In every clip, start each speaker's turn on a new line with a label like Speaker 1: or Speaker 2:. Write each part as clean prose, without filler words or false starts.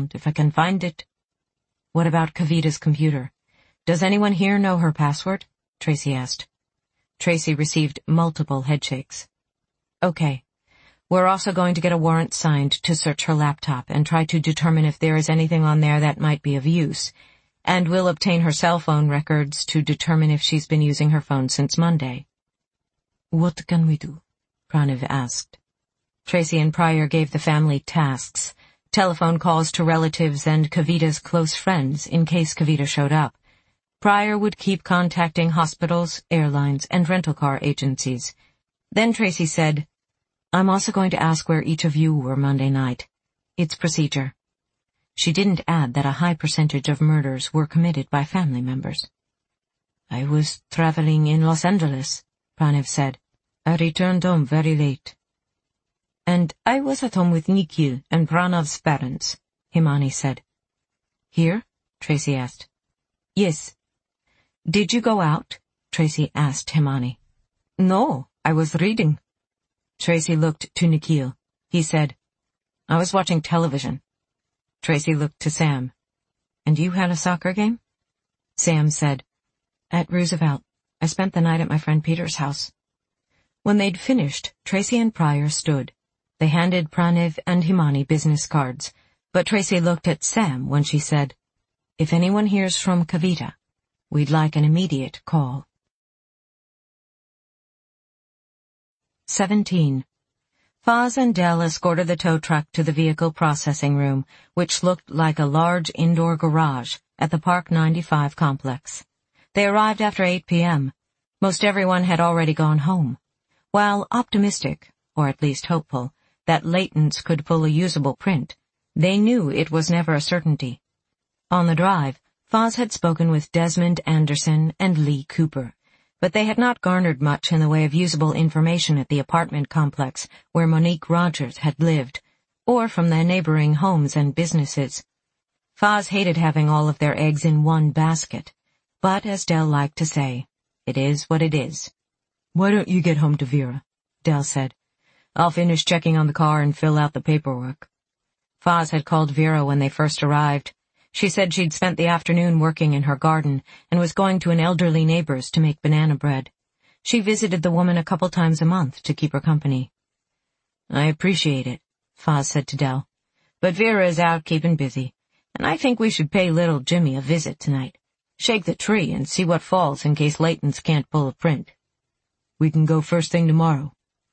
Speaker 1: account if I can find it." "What about Kavita's computer? Does anyone here know her password?" Tracy asked. Tracy received multiple headshakes. "Okay. We're also going to get a warrant signed to search her laptop and try to determine if there is anything on there that might be of use. And we'll obtain her cell phone records to determine if she's been using her phone since Monday." "What can we do?" Pranav asked. Tracy and Pryor gave the family tasks, telephone calls to relatives and Kavita's close friends in case Kavita showed up. Pryor would keep contacting hospitals, airlines, and rental car agencies. Then Tracy said, "I'm also going to ask where each of you were Monday night. It's procedure." She didn't add that a high percentage of murders were committed by family members. "I was traveling in Los Angeles," Pranav said. "I returned home very late." "And I was at home with Nikhil and Pranav's parents," Himani said. "Here?" Tracy asked. "Yes." "Did you go out?" Tracy asked Himani. "No, I was reading." Tracy looked to Nikhil. He said, "I was watching television." Tracy looked to Sam. "And you had a soccer game?" Sam said, "At Roosevelt. I spent the night at my friend Peter's house." When they'd finished, Tracy and Pryor stood. They handed Pranav and Himani business cards, but Tracy looked at Sam when she said, "If anyone hears from Kavita, we'd like an immediate call." 17. Foz and Dell escorted the tow truck to the vehicle processing room, which looked like a large indoor garage at the Park 95 complex. They arrived after 8 p.m. Most everyone had already gone home. While optimistic, or at least hopeful, that Layton's could pull a usable print, they knew it was never a certainty. On the drive, Foz had spoken with Desmond Anderson and Lee Cooper, but they had not garnered much in the way of usable information at the apartment complex where Monique Rogers had lived, or from the neighboring homes and businesses. Foz hated having all of their eggs in one basket, but as Dell liked to say, it is what it is. "Why don't you get home to Vera?" Dell said. "I'll finish checking on the car and fill out the paperwork." Foz had called Vera when they first arrived. She said she'd spent the afternoon working in her garden and was going to an elderly neighbor's to make banana bread. She visited the woman a couple times a month to keep her company. "I appreciate it," Foz said to Dell, "but Vera is out keeping busy, and I think we should pay little Jimmy a visit tonight. Shake the tree and see what falls in case Layton's can't pull a print." "We can go first thing tomorrow."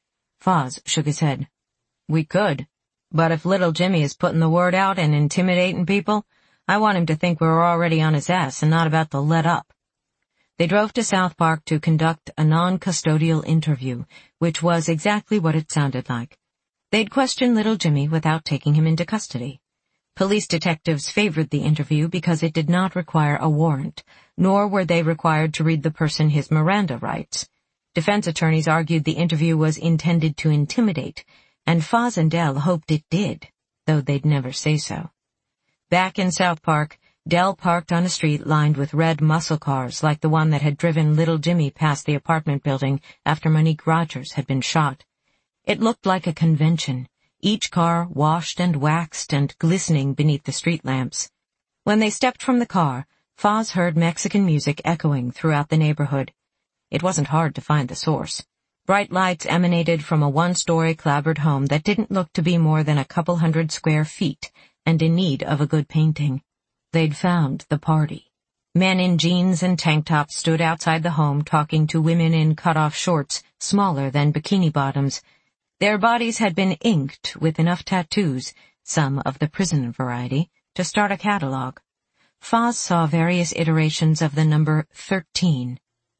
Speaker 1: Foz shook his head. "We could, but if little Jimmy is putting the word out and intimidating people, I want him to think we're already on his ass and not about to let up." They drove to South Park to conduct a non-custodial interview, which was exactly what it sounded like. They'd question little Jimmy without taking him into custody. Police detectives favored the interview because it did not require a warrant, nor were they required to read the person his Miranda rights. Defense attorneys argued the interview was intended to intimidate, and Foz and Dell hoped it did, though they'd never say so. Back in South Park, Dell parked on a street lined with red muscle cars like the one that had driven little Jimmy past the apartment building after Monique Rogers had been shot. It looked like a convention, each car washed and waxed and glistening beneath the street lamps. When they stepped from the car, Foz heard Mexican music echoing throughout the neighborhood. It wasn't hard to find the source. Bright lights emanated from a one-story clapboard home that didn't look to be more than a couple hundred square feet, and in need of a good painting. They'd found the party. Men in jeans and tank tops stood outside the home talking to women in cut-off shorts smaller than bikini bottoms. Their bodies had been inked with enough tattoos, some of the prison variety, to start a catalog. Foz saw various iterations of the number 13,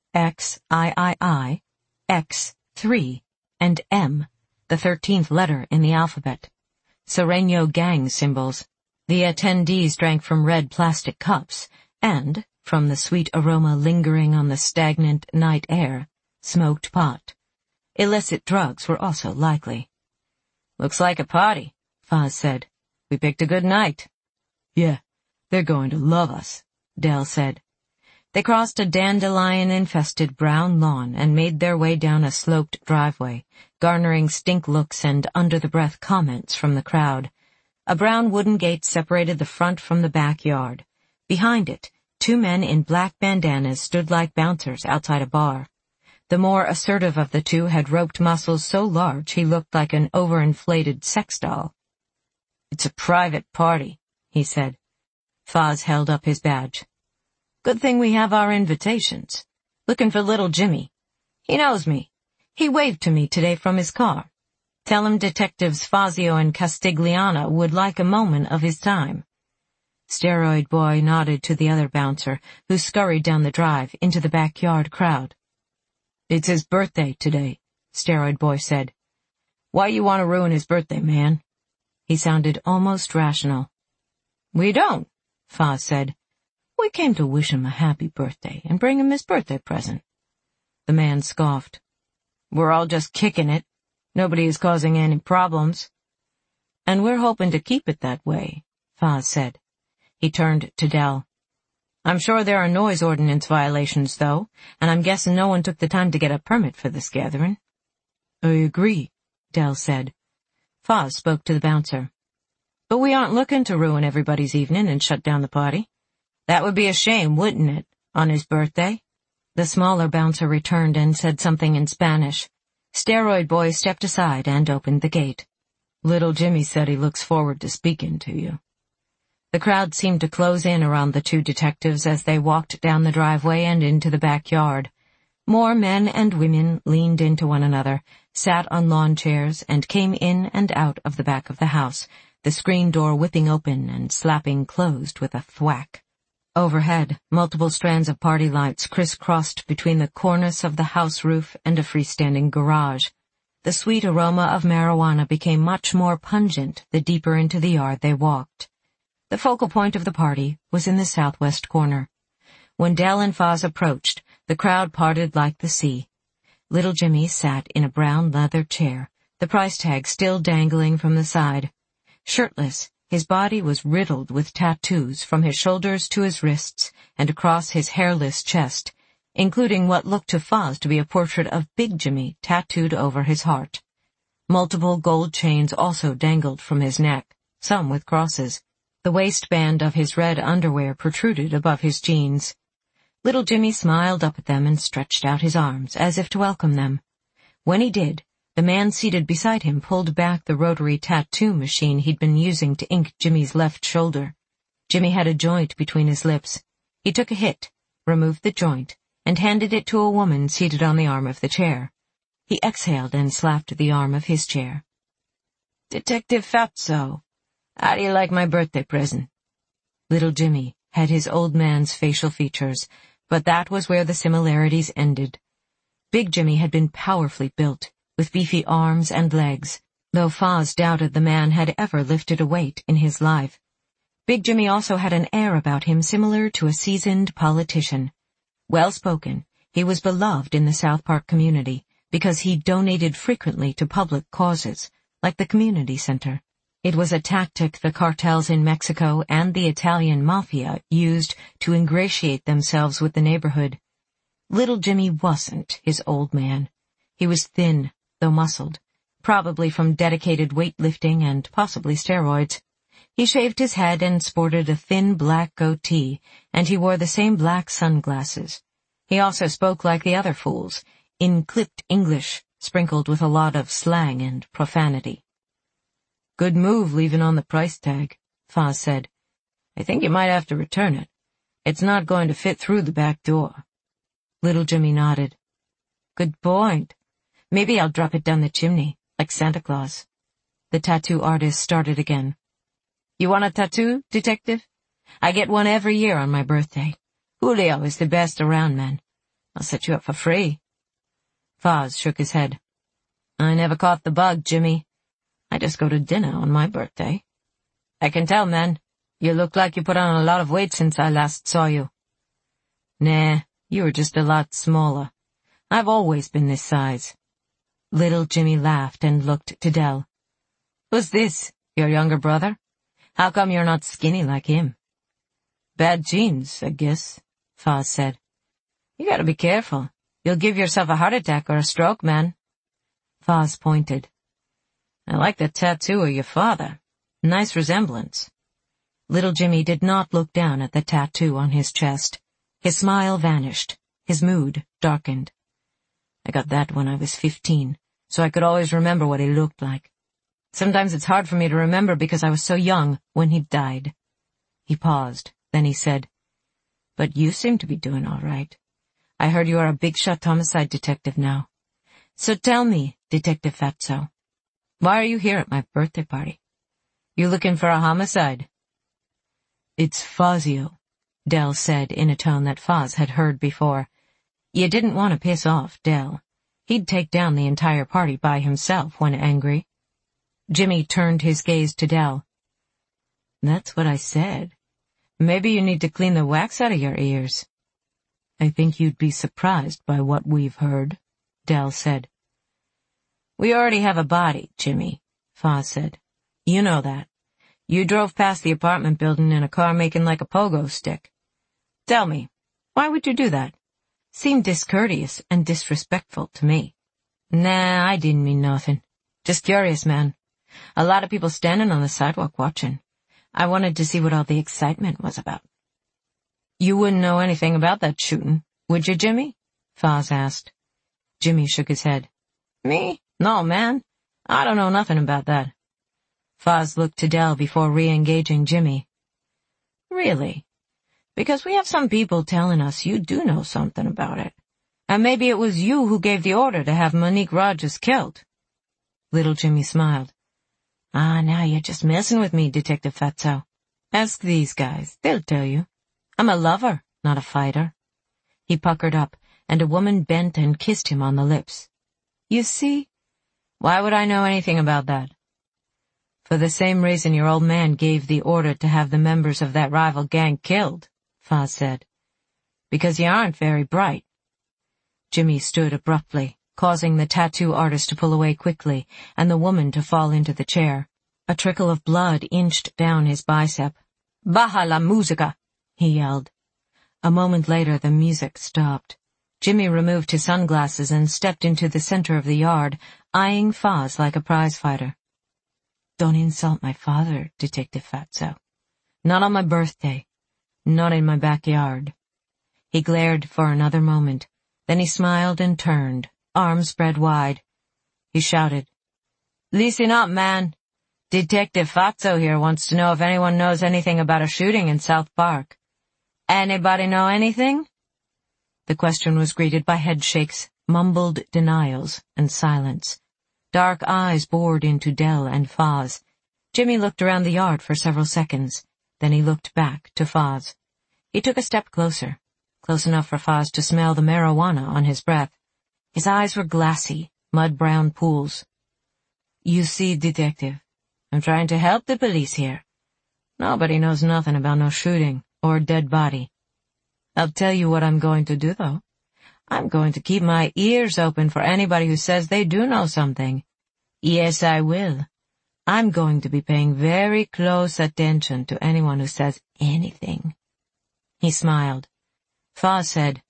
Speaker 1: XIII, X3, and M, the 13th letter in the alphabet. Sereno gang symbols. The attendees drank from red plastic cups, and, from the sweet aroma lingering on the stagnant night air, smoked pot. Illicit drugs were also likely. "Looks like a party," Foz said. "We picked a good night." "Yeah, they're going to love us," Dell said. They crossed a dandelion-infested brown lawn and made their way down a sloped driveway, garnering stink looks and under-the-breath comments from the crowd. A brown wooden gate separated the front from the backyard. Behind it, 2 men in black bandanas stood like bouncers outside a bar. The more assertive of the 2 had roped muscles so large he looked like an overinflated sex doll. "It's a private party," he said. Foz held up his badge. "Good thing we have our invitations. Looking for little Jimmy. He knows me. He waved to me today from his car. Tell him Detectives Fazio and Castigliano would like a moment of his time." Steroid Boy nodded to the other bouncer, who scurried down the drive into the backyard crowd. "It's his birthday today," Steroid Boy said. "Why you want to ruin his birthday, man?" He sounded almost rational. "We don't," Foz said. "We came to wish him a happy birthday and bring him his birthday present." The man scoffed. "We're all just kicking it. Nobody is causing any problems." "And we're hoping to keep it that way," Foz said. He turned to Dell. "I'm sure there are noise ordinance violations, though, and I'm guessing no one took the time to get a permit for this gathering." "I agree," Dell said. Foz spoke to the bouncer. "But we aren't looking to ruin everybody's evening and shut down the party. That would be a shame, wouldn't it, on his birthday?" The smaller bouncer returned and said something in Spanish. Steroid Boy stepped aside and opened the gate. "Little Jimmy said he looks forward to speaking to you." The crowd seemed to close in around the 2 detectives as they walked down the driveway and into the backyard. More men and women leaned into one another, sat on lawn chairs, and came in and out of the back of the house, the screen door whipping open and slapping closed with a thwack. Overhead, multiple strands of party lights crisscrossed between the cornice of the house roof and a freestanding garage. The sweet aroma of marijuana became much more pungent the deeper into the yard they walked. The focal point of the party was in the southwest corner. When Dell and Foz approached, the crowd parted like the sea. Little Jimmy sat in a brown leather chair, the price tag still dangling from the side. Shirtless, his body was riddled with tattoos from his shoulders to his wrists and across his hairless chest, including what looked to Foz to be a portrait of Big Jimmy tattooed over his heart. Multiple gold chains also dangled from his neck, some with crosses. The waistband of his red underwear protruded above his jeans. Little Jimmy smiled up at them and stretched out his arms, as if to welcome them. When he did, the man seated beside him pulled back the rotary tattoo machine he'd been using to ink Jimmy's left shoulder. Jimmy had a joint between his lips. He took a hit, removed the joint, and handed it to a woman seated on the arm of the chair. He exhaled and slapped the arm of his chair. "Detective Fatso, how do you like my birthday present?" Little Jimmy had his old man's facial features, but that was where the similarities ended. Big Jimmy had been powerfully built, with beefy arms and legs, though Foz doubted the man had ever lifted a weight in his life. Big Jimmy also had an air about him similar to a seasoned politician. Well-spoken, he was beloved in the South Park community because he donated frequently to public causes, like the community center. It was a tactic the cartels in Mexico and the Italian mafia used to ingratiate themselves with the neighborhood. Little Jimmy wasn't his old man. He was thin, though muscled, probably from dedicated weightlifting and possibly steroids. He shaved his head and sported a thin black goatee, and he wore the same black sunglasses. He also spoke like the other fools, in clipped English, sprinkled with a lot of slang and profanity. "Good move leaving on the price tag," Foz said. "I think you might have to return it. It's not going to fit through the back door." Little Jimmy nodded. "Good point. Maybe I'll drop it down the chimney, like Santa Claus." The tattoo artist started again. "You want a tattoo, detective? I get one every year on my birthday. Julio is the best around, man. I'll set you up for free." Foz shook his head. "I never caught the bug, Jimmy. I just go to dinner on my birthday." "I can tell, man. You look like you put on a lot of weight since I last saw you." "Nah, you were just a lot smaller. I've always been this size." Little Jimmy laughed and looked to Dell. "Who's this, your younger brother? How come you're not skinny like him?" "Bad genes, I guess," Foz said. "You gotta be careful. You'll give yourself a heart attack or a stroke, man." Foz pointed. "I like the tattoo of your father. Nice resemblance. Little Jimmy did not look down at the tattoo on his chest. His smile vanished. His mood darkened. I got that when I was 15, so I could always remember what he looked like. Sometimes it's hard for me to remember because I was so young when he died. He paused. Then he said, "But you seem to be doing all right. I heard you are a big-shot homicide detective now. So tell me, Detective Fatso, why are you here at my birthday party? You looking for a homicide?" "It's Fazio," Del said in a tone that Faz had heard before. You didn't want to piss off Del. He'd take down the entire party by himself when angry. Jimmy turned his gaze to Del. "That's what I said. Maybe you need to clean the wax out of your ears." "I think you'd be surprised by what we've heard," Del said. "We already have a body, Jimmy," Faz said. "You know that. You drove past the apartment building in a car making like a pogo stick. Tell me, why would you do that? Seemed discourteous and disrespectful to me." "Nah, I didn't mean nothing. Just curious, man. A lot of people standing on the sidewalk watching. I wanted to see what all the excitement was about." "You wouldn't know anything about that shooting, would you, Jimmy?" Faz asked. Jimmy shook his head. "Me? No, man. I don't know nothing about that." Faz looked to Del before re-engaging Jimmy. "Really? Because we have some people telling us you do know something about it. And maybe it was you who gave the order to have Monique Rogers killed." Little Jimmy smiled. Now you're just messing with me, Detective Fatso. Ask these guys. They'll tell you. I'm a lover, not a fighter." He puckered up, and a woman bent and kissed him on the lips. "You see? Why would I know anything about that?" "For the same reason your old man gave the order to have the members of that rival gang killed," Faz said. "Because you aren't very bright." Jimmy stood abruptly, causing the tattoo artist to pull away quickly, and the woman to fall into the chair. A trickle of blood inched down his bicep. "Baja la música!" he yelled. A moment later the music stopped. Jimmy removed his sunglasses and stepped into the center of the yard, eyeing Faz like a prizefighter. "Don't insult my father, Detective Fatso. Not on my birthday. Not in my backyard." He glared for another moment. Then he smiled and turned, arms spread wide. He shouted, "Listen up, man. Detective Fatso here wants to know if anyone knows anything about a shooting in South Park. Anybody know anything?" The question was greeted by headshakes, mumbled denials, and silence. Dark eyes bored into Del and Faz. Jimmy looked around the yard for several seconds. Then he looked back to Faz. He took a step closer, close enough for Faz to smell the marijuana on his breath. His eyes were glassy, mud-brown pools. "You see, Detective, I'm trying to help the police here. Nobody knows nothing about no shooting or dead body. I'll tell you what I'm going to do, though. I'm going to keep my ears open for anybody who says they do know something. Yes, I will. I'm going to be paying very close attention to anyone who says anything." He smiled. Faz said,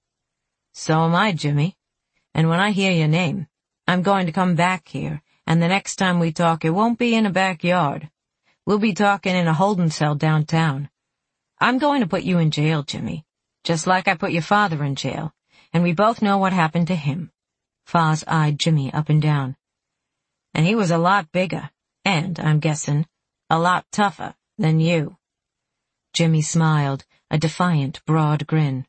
Speaker 1: "So am I, Jimmy. And when I hear your name, I'm going to come back here, and the next time we talk, it won't be in a backyard. We'll be talking in a holding cell downtown. I'm going to put you in jail, Jimmy, just like I put your father in jail, and we both know what happened to him." Faz eyed Jimmy up and down. "And he was a lot bigger, and, I'm guessing, a lot tougher than you." Jimmy smiled, a defiant, broad grin.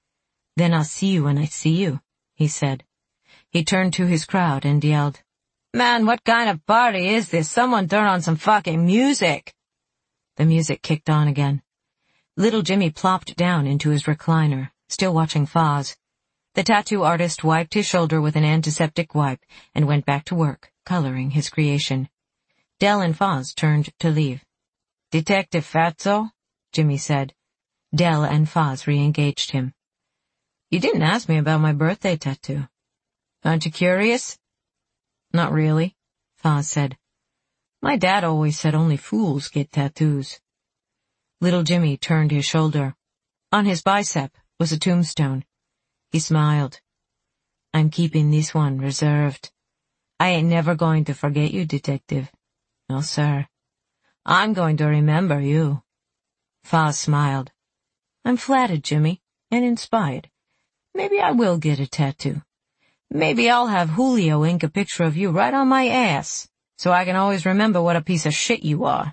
Speaker 1: "Then I'll see you when I see you," he said. He turned to his crowd and yelled, "Man, what kind of party is this? Someone turn on some fucking music!" The music kicked on again. Little Jimmy plopped down into his recliner, still watching Faz. The tattoo artist wiped his shoulder with an antiseptic wipe and went back to work, coloring his creation. Del and Faz turned to leave. "Detective Fatso?" Jimmy said. Del and Faz re-engaged him. "You didn't ask me about my birthday tattoo. Aren't you curious?" "Not really," Faz said. "My dad always said only fools get tattoos." Little Jimmy turned his shoulder. On his bicep was a tombstone. He smiled. "I'm keeping this one reserved. I ain't never going to forget you, Detective. No, sir. I'm going to remember you." Foz smiled. "I'm flattered, Jimmy, and inspired. Maybe I will get a tattoo. Maybe I'll have Julio ink a picture of you right on my ass, so I can always remember what a piece of shit you are."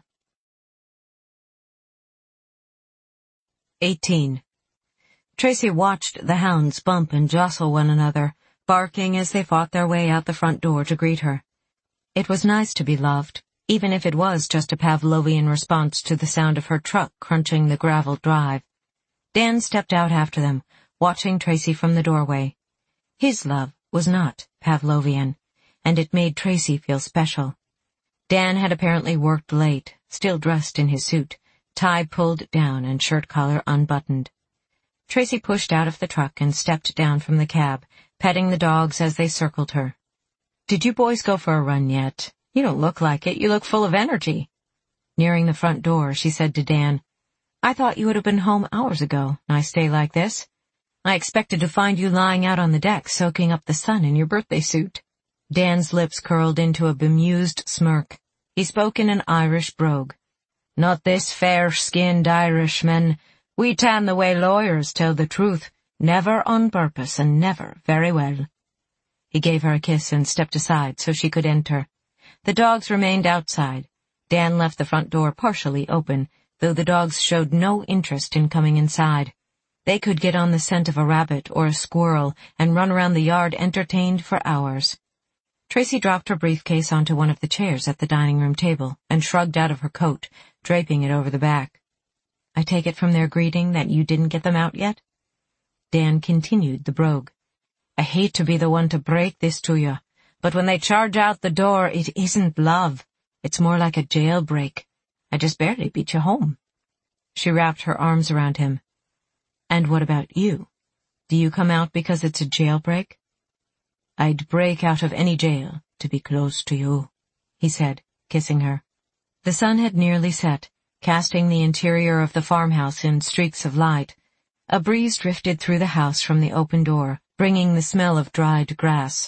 Speaker 1: 18. Tracy watched the hounds bump and jostle one another, barking as they fought their way out the front door to greet her. It was nice to be loved, even if it was just a Pavlovian response to the sound of her truck crunching the gravel drive. Dan stepped out after them, watching Tracy from the doorway. His love was not Pavlovian, and it made Tracy feel special. Dan had apparently worked late, still dressed in his suit, tie pulled down and shirt collar unbuttoned. Tracy pushed out of the truck and stepped down from the cab, petting the dogs as they circled her. "Did you boys go for a run yet? You don't look like it. You look full of energy." Nearing the front door, she said to Dan, "I thought you would have been home hours ago, nice day like this. I expected to find you lying out on the deck soaking up the sun in your birthday suit." Dan's lips curled into a bemused smirk. He spoke in an Irish brogue. "Not this fair-skinned Irishman. We tan the way lawyers tell the truth, never on purpose and never very well." He gave her a kiss and stepped aside so she could enter. The dogs remained outside. Dan left the front door partially open, though the dogs showed no interest in coming inside. They could get on the scent of a rabbit or a squirrel and run around the yard entertained for hours. Tracy dropped her briefcase onto one of the chairs at the dining room table and shrugged out of her coat, draping it over the back. "I take it from their greeting that you didn't get them out yet?" Dan continued the brogue. "I hate to be the one to break this to you, but when they charge out the door, it isn't love. It's more like a jailbreak. I just barely beat you home." She wrapped her arms around him. "And what about you? Do you come out because it's a jailbreak?" "I'd break out of any jail to be close to you," he said, kissing her. The sun had nearly set, casting the interior of the farmhouse in streaks of light. A breeze drifted through the house from the open door, bringing the smell of dried grass.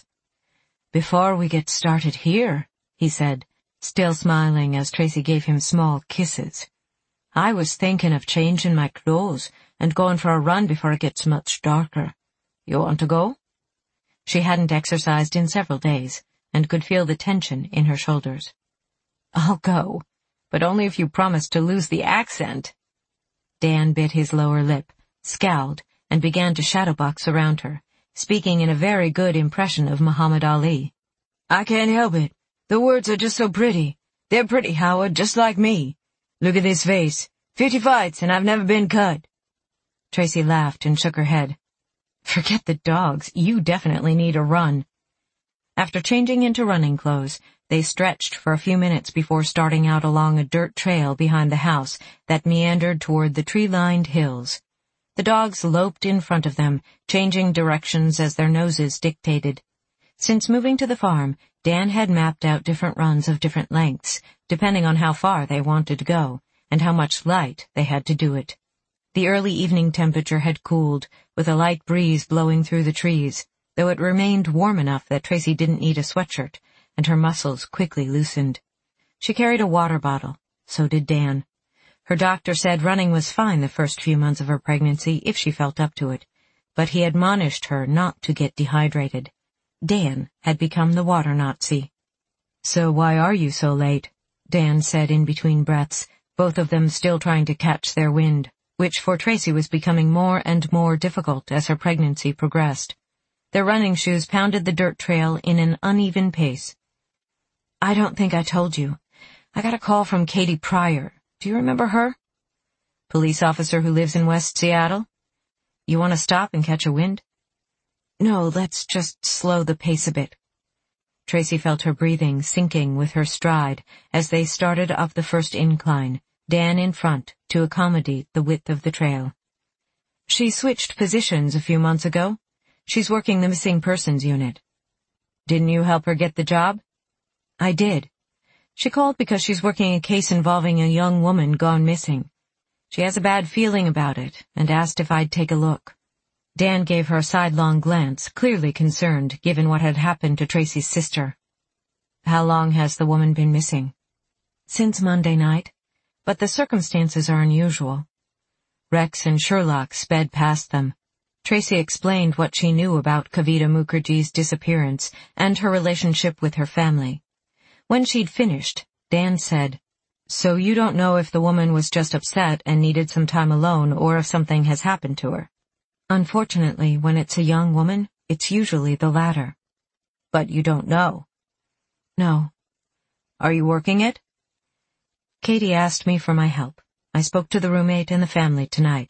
Speaker 1: "Before we get started here," he said, still smiling as Tracy gave him small kisses, "I was thinking of changing my clothes and going for a run before it gets much darker. You want to go?" She hadn't exercised in several days and could feel the tension in her shoulders. "I'll go, but only if you promise to lose the accent." Dan bit his lower lip, scowled, and began to shadowbox around her, speaking in a very good impression of Muhammad Ali. "I can't help it. The words are just so pretty. They're pretty, Howard, just like me. Look at this face. 50 fights, and I've never been cut." Tracy laughed and shook her head. "Forget the dogs. You definitely need a run." After changing into running clothes, they stretched for a few minutes before starting out along a dirt trail behind the house that meandered toward the tree-lined hills. The dogs loped in front of them, changing directions as their noses dictated. Since moving to the farm, Dan had mapped out different runs of different lengths, depending on how far they wanted to go, and how much light they had to do it. The early evening temperature had cooled, with a light breeze blowing through the trees, though it remained warm enough that Tracy didn't need a sweatshirt, and her muscles quickly loosened. She carried a water bottle. So did Dan. Her doctor said running was fine the first few months of her pregnancy if she felt up to it, but he admonished her not to get dehydrated. Dan had become the water Nazi. "So why are you so late?" Dan said in between breaths, both of them still trying to catch their wind, which for Tracy was becoming more and more difficult as her pregnancy progressed. Their running shoes pounded the dirt trail in an uneven pace. "I don't think I told you. I got a call from Katie Pryor. Do you remember her? Police officer who lives in West Seattle? You want to stop and catch a wind?" "No, let's just slow the pace a bit." Tracy felt her breathing sinking with her stride as they started up the first incline, Dan in front to accommodate the width of the trail. "She switched positions a few months ago. She's working the missing persons unit." "Didn't you help her get the job?" "I did. She called because she's working a case involving a young woman gone missing. She has a bad feeling about it and asked if I'd take a look." Dan gave her a sidelong glance, clearly concerned given what had happened to Tracy's sister. "How long has the woman been missing?" "Since Monday night. but the circumstances are unusual. Rex and Sherlock sped past them. Tracy explained what she knew about Kavita Mukherjee's disappearance and her relationship with her family. When she'd finished, Dan said, "So you don't know if the woman was just upset and needed some time alone or if something has happened to her?" "Unfortunately, when it's a young woman, it's usually the latter." "But you don't know?" "No." "Are you working it?" "Katie asked me for my help. I spoke to the roommate and the family tonight."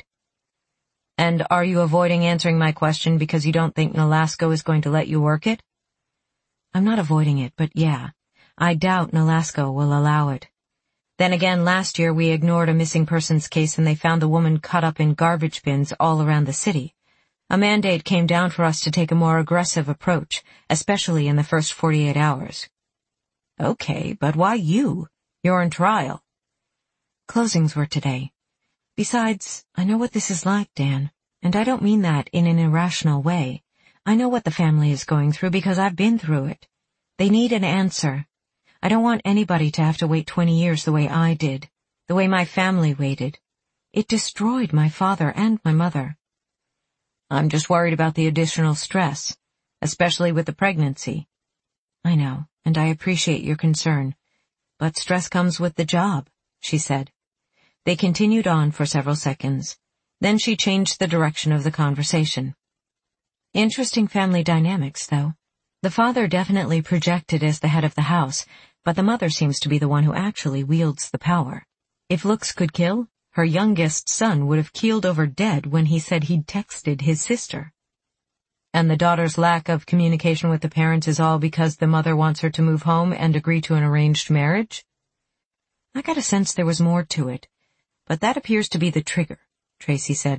Speaker 1: "And are you avoiding answering my question because you don't think Nolasco is going to let you work it?" "I'm not avoiding it, but yeah, I doubt Nolasco will allow it. Then again, last year we ignored a missing persons case and they found the woman cut up in garbage bins all around the city. A mandate came down for us to take a more aggressive approach, especially in the first 48 hours. "Okay, but why you? You're on trial." "Closings were today. Besides, I know what this is like, Dan, and I don't mean that in an irrational way. I know what the family is going through because I've been through it. They need an answer. I don't want anybody to have to wait 20 years the way I did, the way my family waited. It destroyed my father and my mother." "I'm just worried about the additional stress, especially with the pregnancy." "I know, and I appreciate your concern. But stress comes with the job," she said. They continued on for several seconds. Then she changed the direction of the conversation. "Interesting family dynamics, though. The father definitely projected as the head of the house, but the mother seems to be the one who actually wields the power. If looks could kill, her youngest son would have keeled over dead when he said he'd texted his sister." "And the daughter's lack of communication with the parents is all because the mother wants her to move home and agree to an arranged marriage?" "I got a sense there was more to it, but that appears to be the trigger," Tracy said.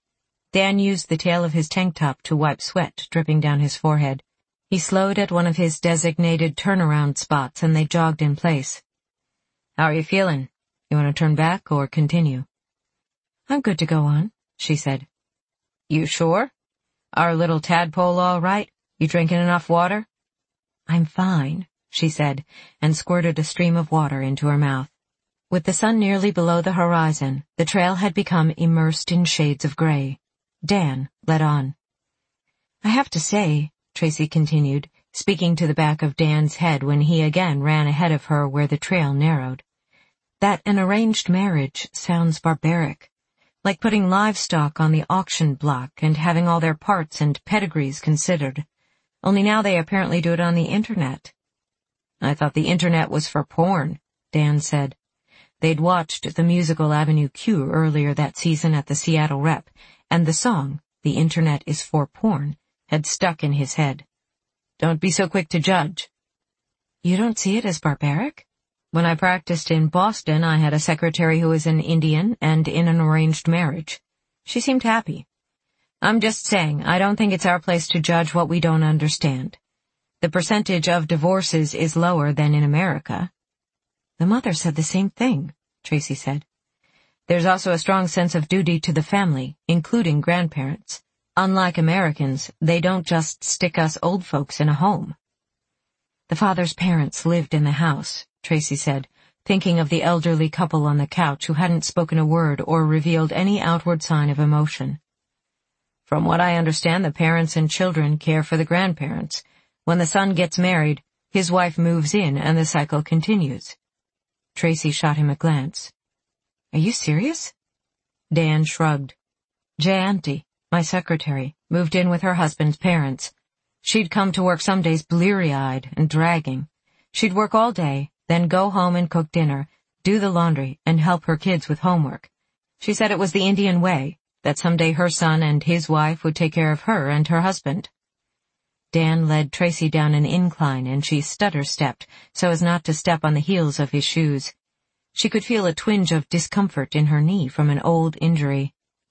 Speaker 1: Dan used the tail of his tank top to wipe sweat dripping down his forehead. He slowed at one of his designated turnaround spots and they jogged in place. "How are you feeling? You want to turn back or continue?" "I'm good to go on," she said. "You sure? Our little tadpole all right? You drinking enough water?" "I'm fine," she said, and squirted a stream of water into her mouth. With the sun nearly below the horizon, the trail had become immersed in shades of gray. Dan led on. "I have to say," Tracy continued, speaking to the back of Dan's head when he again ran ahead of her where the trail narrowed, "that an arranged marriage sounds barbaric, like putting livestock on the auction block and having all their parts and pedigrees considered. Only now they apparently do it on the Internet." "I thought the Internet was for porn," Dan said. They'd watched the musical Avenue Q earlier that season at the Seattle Rep, and the song, "The Internet is for Porn," had stuck in his head. "Don't be so quick to judge." "You don't see it as barbaric?" "When I practiced in Boston, I had a secretary who was an Indian and in an arranged marriage. She seemed happy. I'm just saying, I don't think it's our place to judge what we don't understand. The percentage of divorces is lower than in America." "The mother said the same thing," Tracy said. "There's also a strong sense of duty to the family, including grandparents. Unlike Americans, they don't just stick us old folks in a home." "The father's parents lived in the house," Tracy said, thinking of the elderly couple on the couch who hadn't spoken a word or revealed any outward sign of emotion. "From what I understand, the parents and children care for the grandparents. When the son gets married, his wife moves in and the cycle continues." Tracy shot him a glance. "Are you serious?" Dan shrugged. "Jayanti, my secretary, moved in with her husband's parents. She'd come to work some days bleary-eyed and dragging. She'd work all day, then go home and cook dinner, do the laundry, and help her kids with homework. She said it was the Indian way, that someday her son and his wife would take care of her and her husband." Dan led Tracy down an incline and she stutter-stepped so as not to step on the heels of his shoes. She could feel a twinge of discomfort in her knee from an old injury.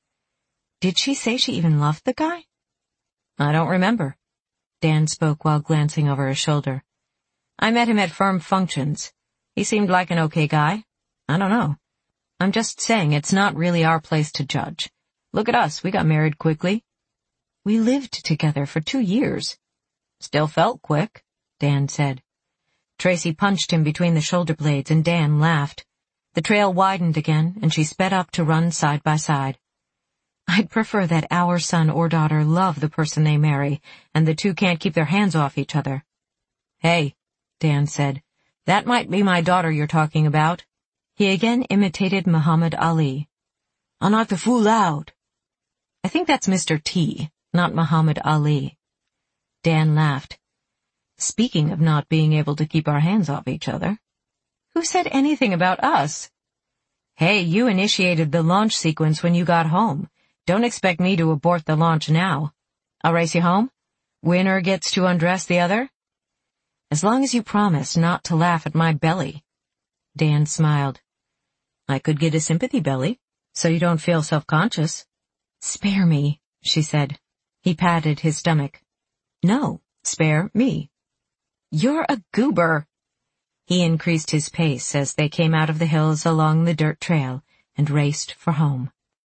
Speaker 1: "Did she say she even loved the guy?" "I don't remember." Dan spoke while glancing over his shoulder. "I met him at firm functions. He seemed like an okay guy. I don't know. I'm just saying it's not really our place to judge. Look at us, we got married quickly." "We lived together for 2 years. "Still felt quick," Dan said. Tracy punched him between the shoulder blades and Dan laughed. The trail widened again, and she sped up to run side by side. I'd prefer that our son or daughter love the person they marry, and the two can't keep their hands off each other. Hey, Dan said, that might be my daughter you're talking about. He again imitated Muhammad Ali. I'll knock the fool out. I think that's Mr. T, not Muhammad Ali. Dan laughed. Speaking of not being able to keep our hands off each other. Who said anything about us? Hey, you initiated the launch sequence when you got home. Don't expect me to abort the launch now. I'll race you home. Winner gets to undress the other. As long as you promise not to laugh at my belly. Dan smiled. I could get a sympathy belly, so you don't feel self-conscious. Spare me, she said. He patted his stomach. No, spare me. You're a goober. He increased his pace as they came out of the hills along the dirt trail and raced for home.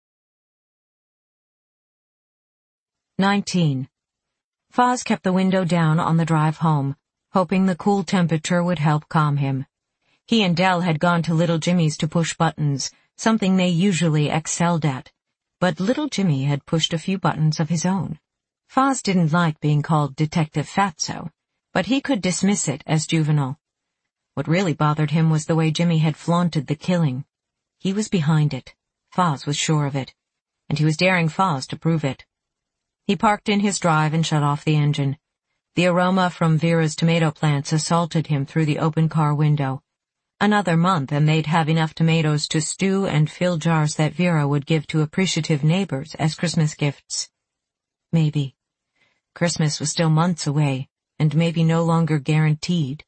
Speaker 1: 19. Foz kept the window down on the drive home, hoping the cool temperature would help calm him. He and Dell had gone to Little Jimmy's to push buttons, something they usually excelled at, but Little Jimmy had pushed a few buttons of his own. Foz didn't like being called Detective Fatso, but he could dismiss it as juvenile. What really bothered him was the way Jimmy had flaunted the killing. He was behind it. Foz was sure of it, and he was daring Foz to prove it. He parked in his drive and shut off the engine. The aroma from Vera's tomato plants assaulted him through the open car window. Another month and they'd have enough tomatoes to stew and fill jars that Vera would give to appreciative neighbors as Christmas gifts. Maybe. Christmas was still months away, and maybe no longer guaranteed.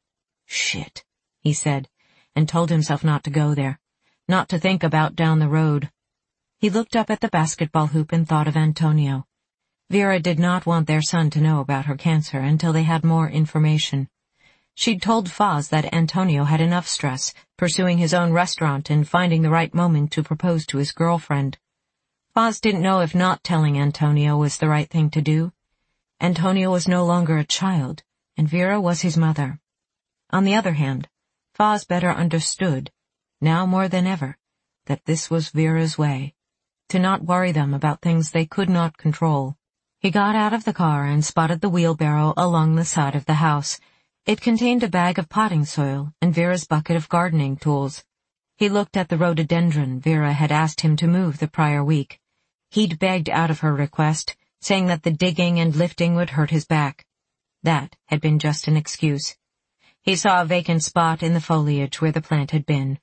Speaker 1: Shit, he said, and told himself not to go there, not to think about down the road. He looked up at the basketball hoop and thought of Antonio. Vera did not want their son to know about her cancer until they had more information. She'd told Foz that Antonio had enough stress, pursuing his own restaurant and finding the right moment to propose to his girlfriend. Foz didn't know if not telling Antonio was the right thing to do. Antonio was no longer a child, and Vera was his mother. On the other hand, Foz better understood, now more than ever, that this was Vera's way, to not worry them about things they could not control. He got out of the car and spotted the wheelbarrow along the side of the house. It contained a bag of potting soil and Vera's bucket of gardening tools. He looked at the rhododendron Vera had asked him to move the prior week. He'd begged out of her request, saying that the digging and lifting would hurt his back. That had been just an excuse. He saw a vacant spot in the foliage where the plant had been.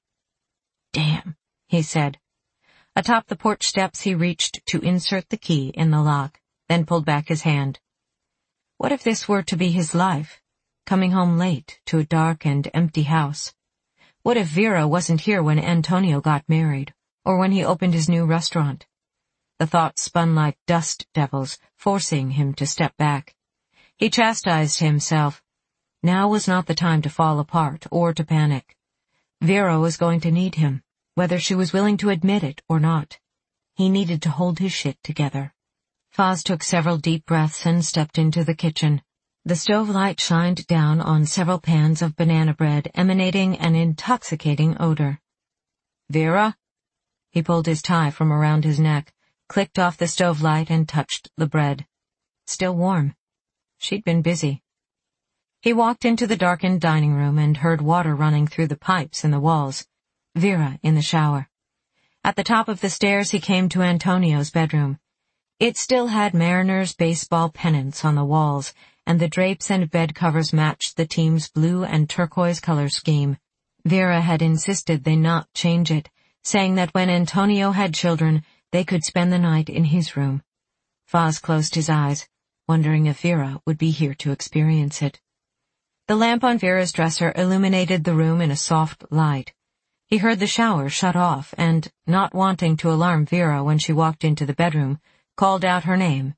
Speaker 1: Damn, he said. Atop the porch steps he reached to insert the key in the lock, then pulled back his hand. What if this were to be his life? Coming home late to a dark and empty house. What if Vera wasn't here when Antonio got married, or when he opened his new restaurant? The thoughts spun like dust devils, forcing him to step back. He chastised himself. Now was not the time to fall apart or to panic. Vera was going to need him, whether she was willing to admit it or not. He needed to hold his shit together. Foz took several deep breaths and stepped into the kitchen. The stove light shined down on several pans of banana bread, emanating an intoxicating odor. Vera? He pulled his tie from around his neck, clicked off the stove light and touched the bread. Still warm. She'd been busy. He walked into the darkened dining room and heard water running through the pipes in the walls. Vera in the shower. At the top of the stairs he came to Antonio's bedroom. It still had Mariners baseball pennants on the walls, and the drapes and bed covers matched the team's blue and turquoise color scheme. Vera had insisted they not change it, saying that when Antonio had children, they could spend the night in his room. Foz closed his eyes, wondering if Vera would be here to experience it. The lamp on Vera's dresser illuminated the room in a soft light. He heard the shower shut off and, not wanting to alarm Vera when she walked into the bedroom, called out her name.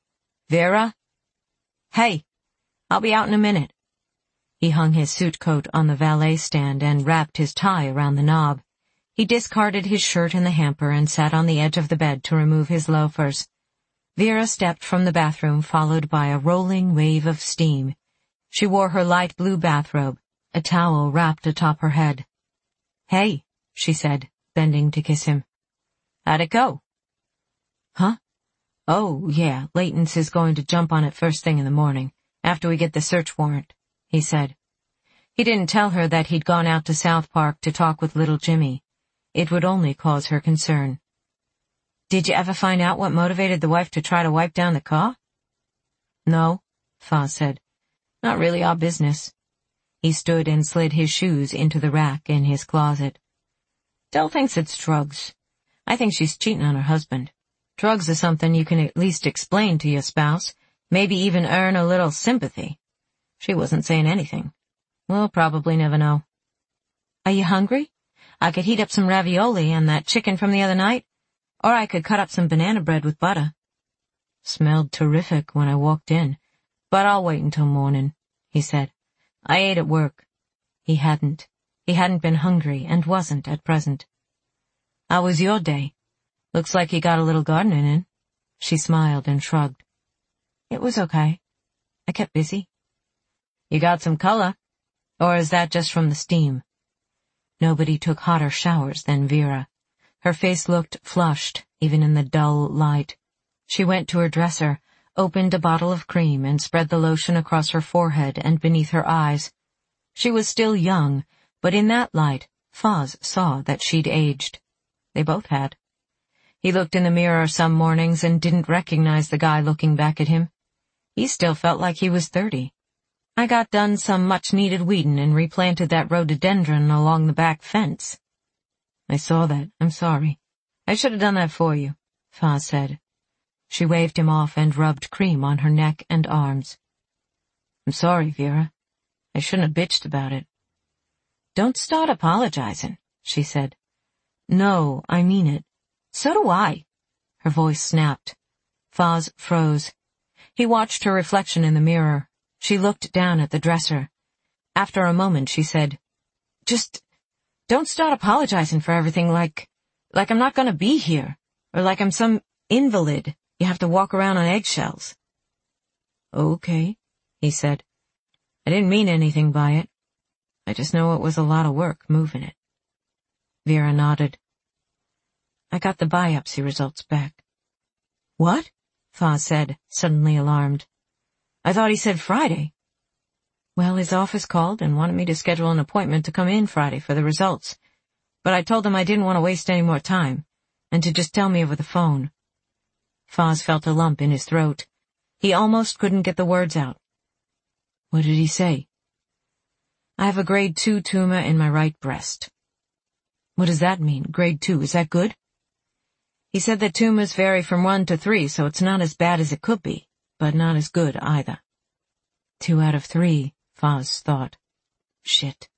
Speaker 1: Vera? Hey, I'll be out in a minute. He hung his suit coat on the valet stand and wrapped his tie around the knob. He discarded his shirt in the hamper and sat on the edge of the bed to remove his loafers. Vera stepped from the bathroom, followed by a rolling wave of steam. She wore her light blue bathrobe, a towel wrapped atop her head. Hey, she said, bending to kiss him. How'd it go? Huh? Oh, yeah, Layton's is going to jump on it first thing in the morning, after we get the search warrant, he said. He didn't tell her that he'd gone out to South Park to talk with little Jimmy. It would only cause her concern. Did you ever find out what motivated the wife to try to wipe down the car? No, Foz said. Not really our business. He stood and slid his shoes into the rack in his closet. Dell thinks it's drugs. I think she's cheating on her husband. Drugs are something you can at least explain to your spouse, maybe even earn a little sympathy. She wasn't saying anything. We'll probably never know. Are you hungry? I could heat up some ravioli and that chicken from the other night, or I could cut up some banana bread with butter. Smelled terrific when I walked in, but I'll wait until morning, he said. I ate at work. He hadn't. He hadn't been hungry and wasn't at present. How was your day? Looks like you got a little gardening in. She smiled and shrugged. It was okay. I kept busy. You got some color. Or is that just from the steam? Nobody took hotter showers than Vera. Her face looked flushed, even in the dull light. She went to her dresser, opened a bottle of cream, and spread the lotion across her forehead and beneath her eyes. She was still young, but in that light, Foz saw that she'd aged. They both had. He looked in the mirror some mornings and didn't recognize the guy looking back at him. He still felt like he was 30. I got done some much-needed weeding and replanted that rhododendron along the back fence. I saw that. I'm sorry. I should have done that for you, Foz said. She waved him off and rubbed cream on her neck and arms. I'm sorry, Vera. I shouldn't have bitched about it. Don't start apologizing, she said. No, I mean it. So do I. Her voice snapped. Foz froze. He watched her reflection in the mirror. She looked down at the dresser. After a moment, she said, Just don't start apologizing for everything like I'm not gonna be here, or like I'm some invalid you have to walk around on eggshells. Okay, he said. I didn't mean anything by it. I just know it was a lot of work moving it. Vera nodded. I got the biopsy results back. What? Foz said, suddenly alarmed. I thought he said Friday. Well, his office called and wanted me to schedule an appointment to come in Friday for the results, but I told them I didn't want to waste any more time, and to just tell me over the phone. Foz felt a lump in his throat. He almost couldn't get the words out. What did he say? I have a grade 2 tumor in my right breast. What does that mean, grade 2? Is that good? He said that tumors vary from 1 to 3, so it's not as bad as it could be, but not as good either. 2 out of 3, Foz thought. Shit.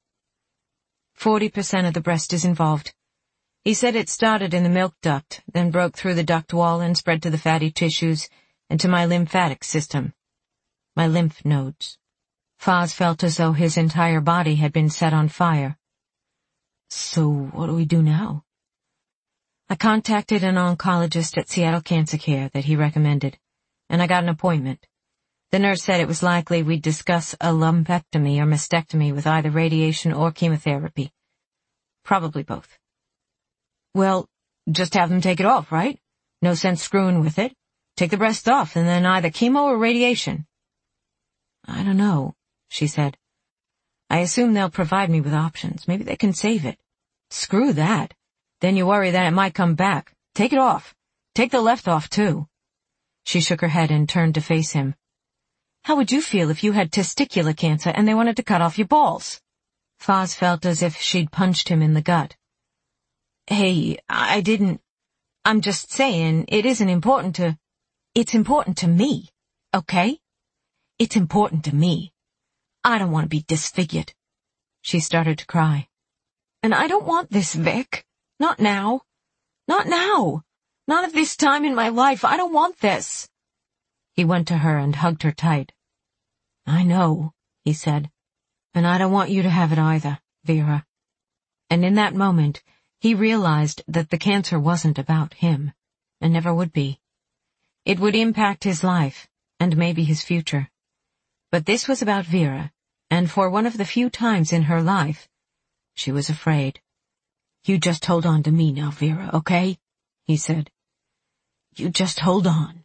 Speaker 1: 40% of the breast is involved. He said it started in the milk duct, then broke through the duct wall and spread to the fatty tissues and to my lymphatic system. My lymph nodes. Foz felt as though his entire body had been set on fire. So what do we do now? I contacted an oncologist at Seattle Cancer Care that he recommended, and I got an appointment. The nurse said it was likely we'd discuss a lumpectomy or mastectomy with either radiation or chemotherapy. Probably both. Well, just have them take it off, right? No sense screwing with it. Take the breast off and then either chemo or radiation. I don't know, she said. I assume they'll provide me with options. Maybe they can save it. Screw that. Then you worry that it might come back. Take it off. Take the left off, too. She shook her head and turned to face him. How would you feel if you had testicular cancer and they wanted to cut off your balls? Foz felt as if she'd punched him in the gut. Hey, I didn't. I'm just saying it isn't important to... It's important to me, okay? It's important to me. I don't want to be disfigured. She started to cry. And I don't want this, Vic. Not now. Not now. Not at this time in my life. I don't want this. He went to her and hugged her tight. I know, he said. And I don't want you to have it either, Vera. And in that moment, he realized that the cancer wasn't about him, and never would be. It would impact his life, and maybe his future. But this was about Vera, and for one of the few times in her life, she was afraid. You just hold on to me now, Vera, okay? He said. You just hold on.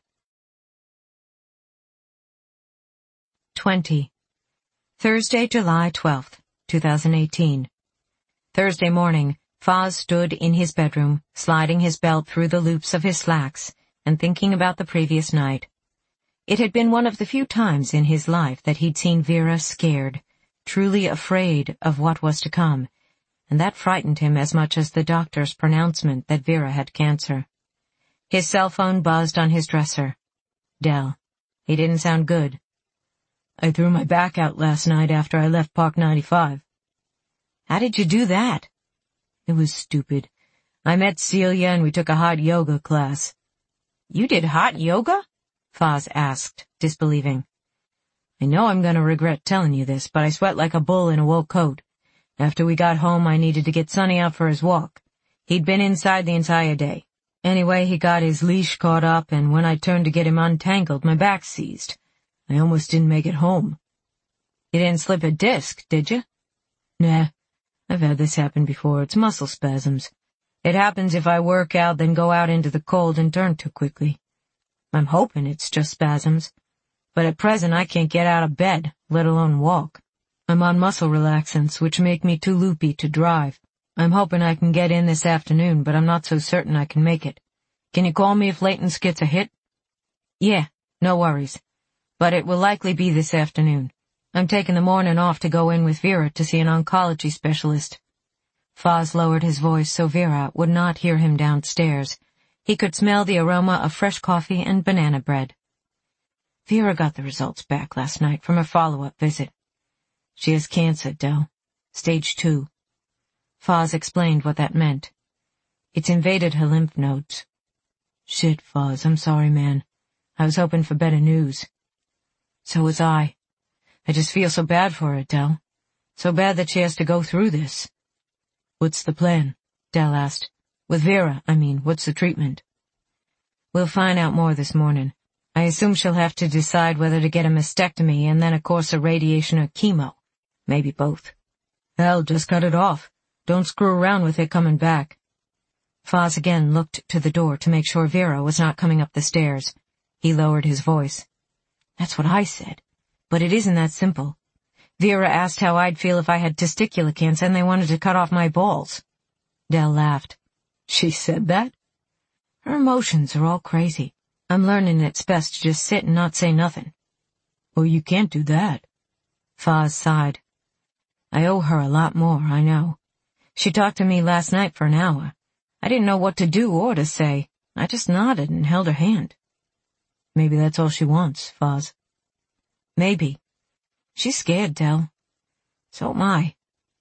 Speaker 1: 20. Thursday, July 12th, 2018. Thursday morning, Foz stood in his bedroom, sliding his belt through the loops of his slacks and thinking about the previous night. It had been one of the few times in his life that he'd seen Vera scared, truly afraid of what was to come, and that frightened him as much as the doctor's pronouncement that Vera had cancer. His cell phone buzzed on his dresser. Del. He didn't sound good. I threw my back out last night after I left Park 95. How did you do that? It was stupid. I met Celia and we took a hot yoga class. You did hot yoga? Foz asked, disbelieving. I know I'm going to regret telling you this, but I sweat like a bull in a wool coat. After we got home, I needed to get Sonny out for his walk. He'd been inside the entire day. Anyway, he got his leash caught up, and when I turned to get him untangled, my back seized. I almost didn't make it home. You didn't slip a disc, did you? Nah, I've had this happen before. It's muscle spasms. It happens if I work out, then go out into the cold and turn too quickly. I'm hoping it's just spasms. But at present I can't get out of bed, let alone walk. I'm on muscle relaxants, which make me too loopy to drive. I'm hoping I can get in this afternoon, but I'm not so certain I can make it. Can you call me if Layton's gets a hit? Yeah, no worries. But it will likely be this afternoon. I'm taking the morning off to go in with Vera to see an oncology specialist. Foz lowered his voice so Vera would not hear him downstairs. He could smell the aroma of fresh coffee and banana bread. Vera got the results back last night from a follow-up visit. She has cancer, Del. Stage 2. Foz explained what that meant. It's invaded her lymph nodes. Shit, Foz, I'm sorry, man. I was hoping for better news. So was I. I just feel so bad for her, Del. So bad that she has to go through this. What's the plan? Del asked. With Vera, what's the treatment? We'll find out more this morning. I assume she'll have to decide whether to get a mastectomy and then a course of radiation or chemo. Maybe both. Hell, just cut it off. Don't screw around with it coming back. Foz again looked to the door to make sure Vera was not coming up the stairs. He lowered his voice. That's what I said. But it isn't that simple. Vera asked how I'd feel if I had testicular cancer and they wanted to cut off my balls. Del laughed. She said that? Her emotions are all crazy. I'm learning it's best to just sit and not say nothing. Well, you can't do that. Foz sighed. I owe her a lot more, I know. She talked to me last night for an hour. I didn't know what to do or to say. I just nodded and held her hand. Maybe that's all she wants, Foz. Maybe. She's scared, Del. So am I.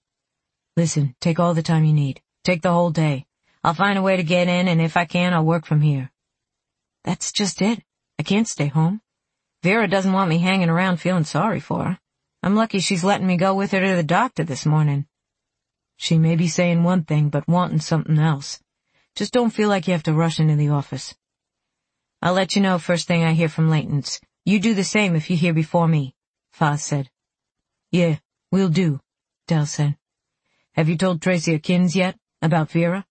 Speaker 1: Listen, take all the time you need. Take the whole day. I'll find a way to get in, and if I can, I'll work from here. That's just it. I can't stay home. Vera doesn't want me hanging around feeling sorry for her. I'm lucky she's letting me go with her to the doctor this morning. She may be saying one thing, but wanting something else. Just don't feel like you have to rush into the office. I'll let you know first thing I hear from Layton's. You do the same if you hear before me, Foz said. Yeah, we'll do, Del said. Have you told Tracy Akins yet? About Vera,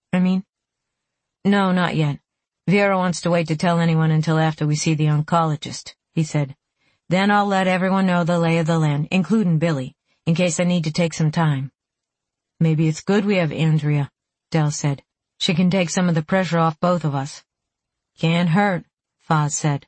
Speaker 1: No, not yet. Vera wants to wait to tell anyone until after we see the oncologist, he said. Then I'll let everyone know the lay of the land, including Billy, in case I need to take some time. Maybe it's good we have Andrea, Del said. She can take some of the pressure off both of us. Can't hurt, Foz said.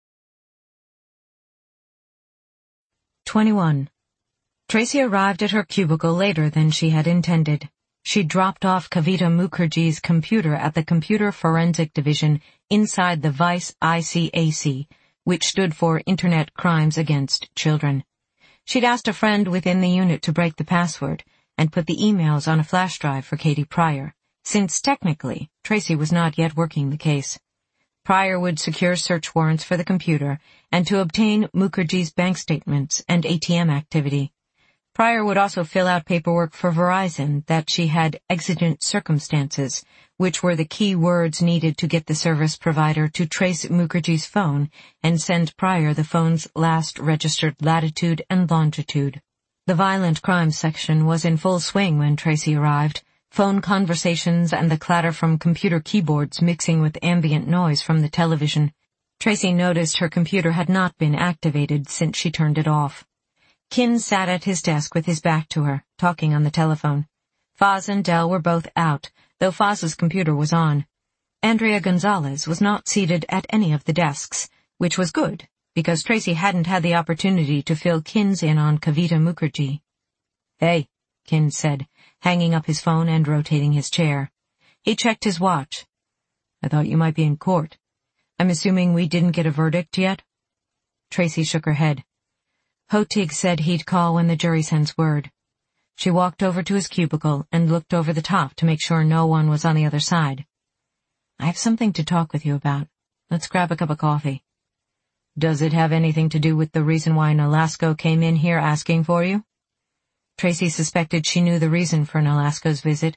Speaker 1: 21. Tracy arrived at her cubicle later than she had intended. She dropped off Kavita Mukherjee's computer at the Computer Forensic Division inside the Vice ICAC, which stood for Internet Crimes Against Children. She'd asked a friend within the unit to break the password and put the emails on a flash drive for Katie Pryor, since technically Tracy was not yet working the case. Pryor would secure search warrants for the computer and to obtain Mukherjee's bank statements and ATM activity. Pryor would also fill out paperwork for Verizon that she had exigent circumstances, which were the key words needed to get the service provider to trace Mukherjee's phone and send Pryor the phone's last registered latitude and longitude. The violent crimes section was in full swing when Tracy arrived, phone conversations and the clatter from computer keyboards mixing with ambient noise from the television. Tracy noticed her computer had not been activated since she turned it off. Kin sat at his desk with his back to her, talking on the telephone. Foz and Dell were both out, though Foz's computer was on. Andrea Gonzalez was not seated at any of the desks, which was good, because Tracy hadn't had the opportunity to fill Kin's in on Kavita Mukherjee. "Hey," Kin said, hanging up his phone and rotating his chair. He checked his watch. "I thought you might be in court. I'm assuming we didn't get a verdict yet?" Tracy shook her head. Hotig said he'd call when the jury sends word. She walked over to his cubicle and looked over the top to make sure no one was on the other side. "I have something to talk with you about. Let's grab a cup of coffee." "Does it have anything to do with the reason why Nolasco came in here asking for you?" Tracy suspected she knew the reason for Nolasco's visit.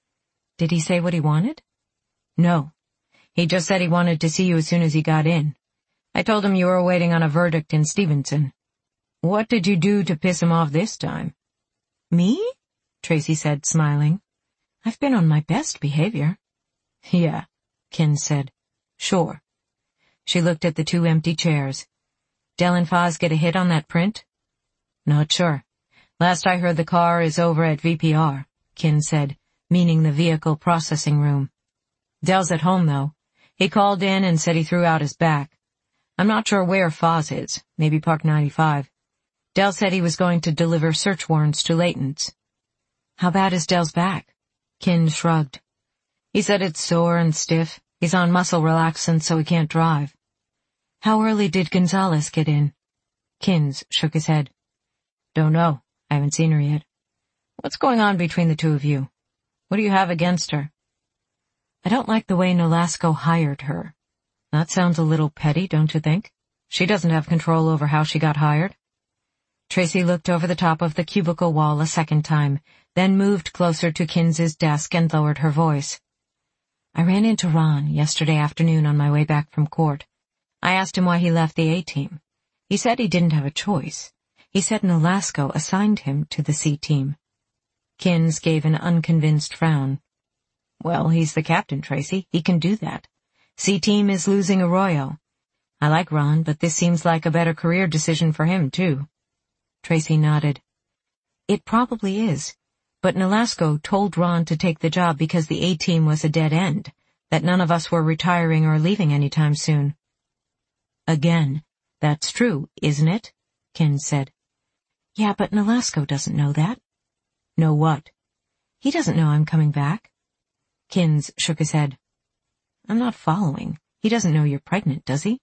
Speaker 1: "Did he say what he wanted?" "No. He just said he wanted to see you as soon as he got in. I told him you were waiting on a verdict in Stevenson. What did you do to piss him off this time?" "Me?" Tracy said, smiling. "I've been on my best behavior." "Yeah," Kin said. "Sure." She looked at the two empty chairs. "Dell and Foz get a hit on that print?" "Not sure. Last I heard the car is over at VPR, Kin said, meaning the vehicle processing room. "Dell's at home, though. He called in and said he threw out his back. I'm not sure where Foz is, maybe Park 95. Dell said he was going to deliver search warrants to Layton's." "How bad is Dell's back?" Kin shrugged. "He said it's sore and stiff. He's on muscle relaxant so he can't drive." "How early did Gonzalez get in?" Kins shook his head. "Don't know. I haven't seen her yet. What's going on between the two of you? What do you have against her?" "I don't like the way Nolasco hired her." "That sounds a little petty, don't you think? She doesn't have control over how she got hired." Tracy looked over the top of the cubicle wall a second time, then moved closer to Kins's desk and lowered her voice. "I ran into Ron yesterday afternoon on my way back from court. I asked him why he left the A-team. He said he didn't have a choice. He said Nolasco assigned him to the C-team." Kins gave an unconvinced frown. "Well, he's the captain, Tracy. He can do that. C-team is losing Arroyo. I like Ron, but this seems like a better career decision for him, too." Tracy nodded. "It probably is, but Nolasco told Ron to take the job because the A-team was a dead end, that none of us were retiring or leaving anytime soon." "Again, that's true, isn't it?" Kin said. "Yeah, but Nolasco doesn't know that." "Know what?" "He doesn't know I'm coming back." Kins shook his head. "I'm not following. He doesn't know you're pregnant, does he?"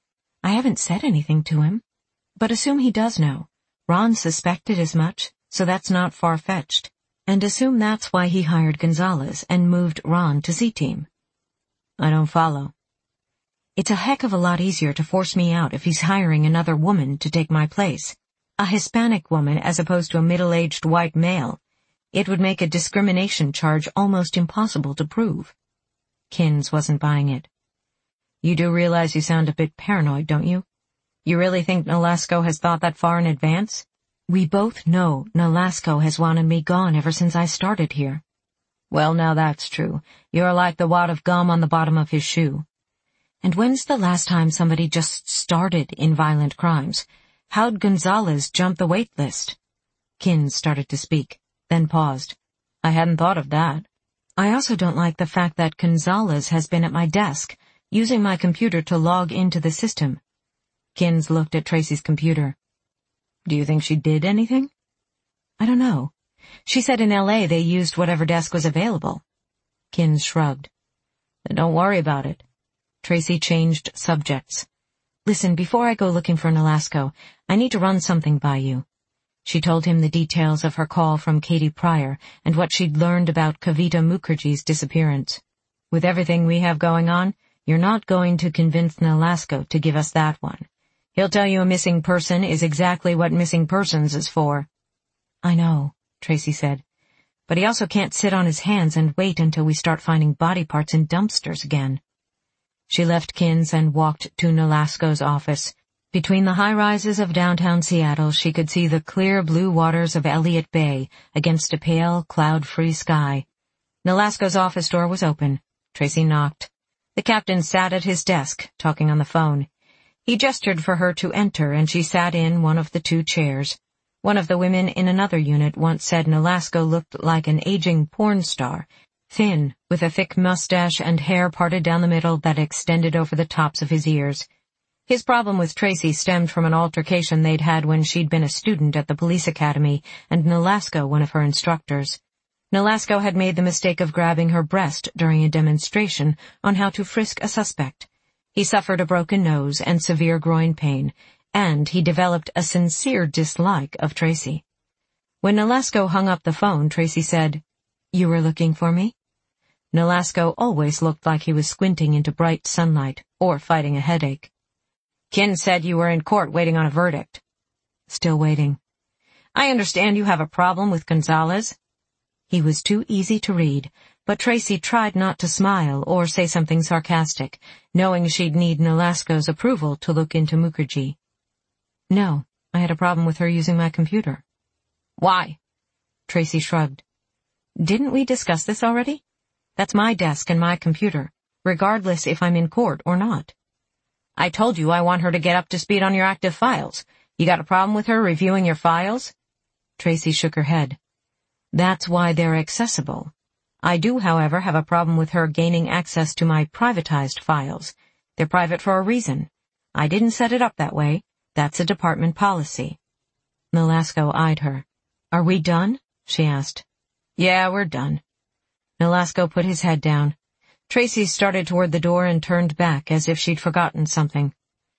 Speaker 1: "I haven't said anything to him. But assume he does know. Ron suspected as much, so that's not far-fetched. And assume that's why he hired Gonzalez and moved Ron to Z-Team." "I don't follow." "It's a heck of a lot easier to force me out if he's hiring another woman to take my place. A Hispanic woman as opposed to a middle-aged white male. It would make a discrimination charge almost impossible to prove." Kins wasn't buying it. "You do realize you sound a bit paranoid, don't you? You really think Nolasco has thought that far in advance?" "We both know Nolasco has wanted me gone ever since I started here." "Well, now that's true. You're like the wad of gum on the bottom of his shoe." "And when's the last time somebody just started in violent crimes? How'd Gonzalez jump the wait list?" Kins started to speak, then paused. "I hadn't thought of that." "I also don't like the fact that Gonzalez has been at my desk, using my computer to log into the system." Kins looked at Tracy's computer. "Do you think she did anything?" "I don't know. She said in L.A. they used whatever desk was available." Kins shrugged. "Then don't worry about it." Tracy changed subjects. "Listen, before I go looking for Nolasco, I need to run something by you." She told him the details of her call from Katie Pryor and what she'd learned about Kavita Mukherjee's disappearance. "With everything we have going on, you're not going to convince Nolasco to give us that one. He'll tell you a missing person is exactly what missing persons is for." "I know," Tracy said. "But he also can't sit on his hands and wait until we start finding body parts in dumpsters again." She left Kins and walked to Nolasco's office. Between the high-rises of downtown Seattle, she could see the clear blue waters of Elliott Bay against a pale, cloud-free sky. Nolasco's office door was open. Tracy knocked. The captain sat at his desk, talking on the phone. He gestured for her to enter, and she sat in one of the two chairs. One of the women in another unit once said Nolasco looked like an aging porn star, thin, with a thick mustache and hair parted down the middle that extended over the tops of his ears. His problem with Tracy stemmed from an altercation they'd had when she'd been a student at the police academy and Nolasco one of her instructors. Nolasco had made the mistake of grabbing her breast during a demonstration on how to frisk a suspect. He suffered a broken nose and severe groin pain, and he developed a sincere dislike of Tracy. When Nolasco hung up the phone, Tracy said, "You were looking for me?" Nolasco always looked like he was squinting into bright sunlight or fighting a headache. "Kin said you were in court waiting on a verdict." "Still waiting." "I understand you have a problem with Gonzalez." He was too easy to read, but Tracy tried not to smile or say something sarcastic, knowing she'd need Nolasco's approval to look into Mukherjee. "No, I had a problem with her using my computer." "Why?" Tracy shrugged. "Didn't we discuss this already? That's my desk and my computer, regardless if I'm in court or not." "I told you I want her to get up to speed on your active files. You got a problem with her reviewing your files?" Tracy shook her head. "That's why they're accessible. I do, however, have a problem with her gaining access to my privatized files. They're private for a reason. I didn't set it up that way. That's a department policy." Nolasco eyed her. "Are we done?" she asked. "Yeah, we're done." Nolasco put his head down. Tracy started toward the door and turned back as if she'd forgotten something.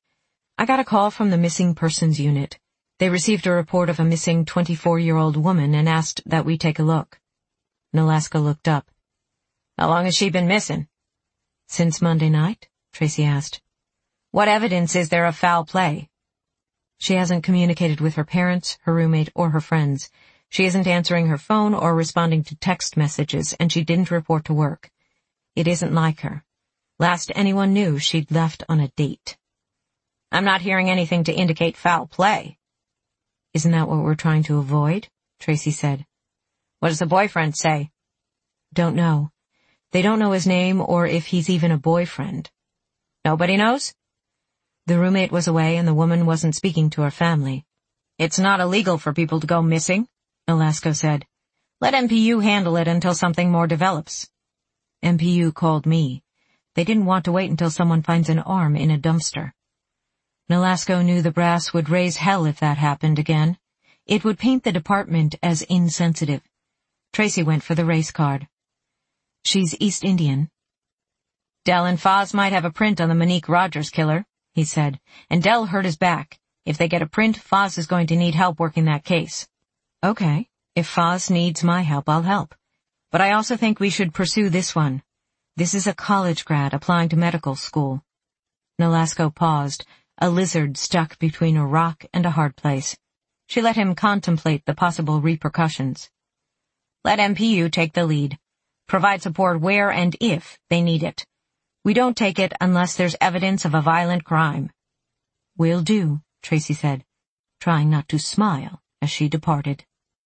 Speaker 1: "I got a call from the missing persons unit. They received a report of a missing 24-year-old woman and asked that we take a look." Nolasco looked up. "How long has she been missing?" "Since Monday night?" Tracy asked. "What evidence is there of foul play?" "She hasn't communicated with her parents, her roommate, or her friends. She isn't answering her phone or responding to text messages, and she didn't report to work. It isn't like her. Last anyone knew, she'd left on a date." "I'm not hearing anything to indicate foul play." "Isn't that what we're trying to avoid?" Tracy said. "What does the boyfriend say?" "Don't know. They don't know his name or if he's even a boyfriend." "Nobody knows?" "The roommate was away and the woman wasn't speaking to her family." "It's not illegal for people to go missing," Nolasco said. "Let MPU handle it until something more develops." "MPU called me. They didn't want to wait until someone finds an arm in a dumpster." Nolasco knew the brass would raise hell if that happened again. It would paint the department as insensitive. Tracy went for the race card. "She's East Indian." "Dell and Foz might have a print on the Monique Rogers killer," he said, "and Dell hurt his back. If they get a print, Foz is going to need help working that case." "Okay. If Foz needs my help, I'll help. But I also think we should pursue this one. This is a college grad applying to medical school." Nolasco paused, a lizard stuck between a rock and a hard place. She let him contemplate the possible repercussions. "Let MPU take the lead. Provide support where and if they need it. We don't take it unless there's evidence of a violent crime." "Will do," Tracy said, trying not to smile as she departed.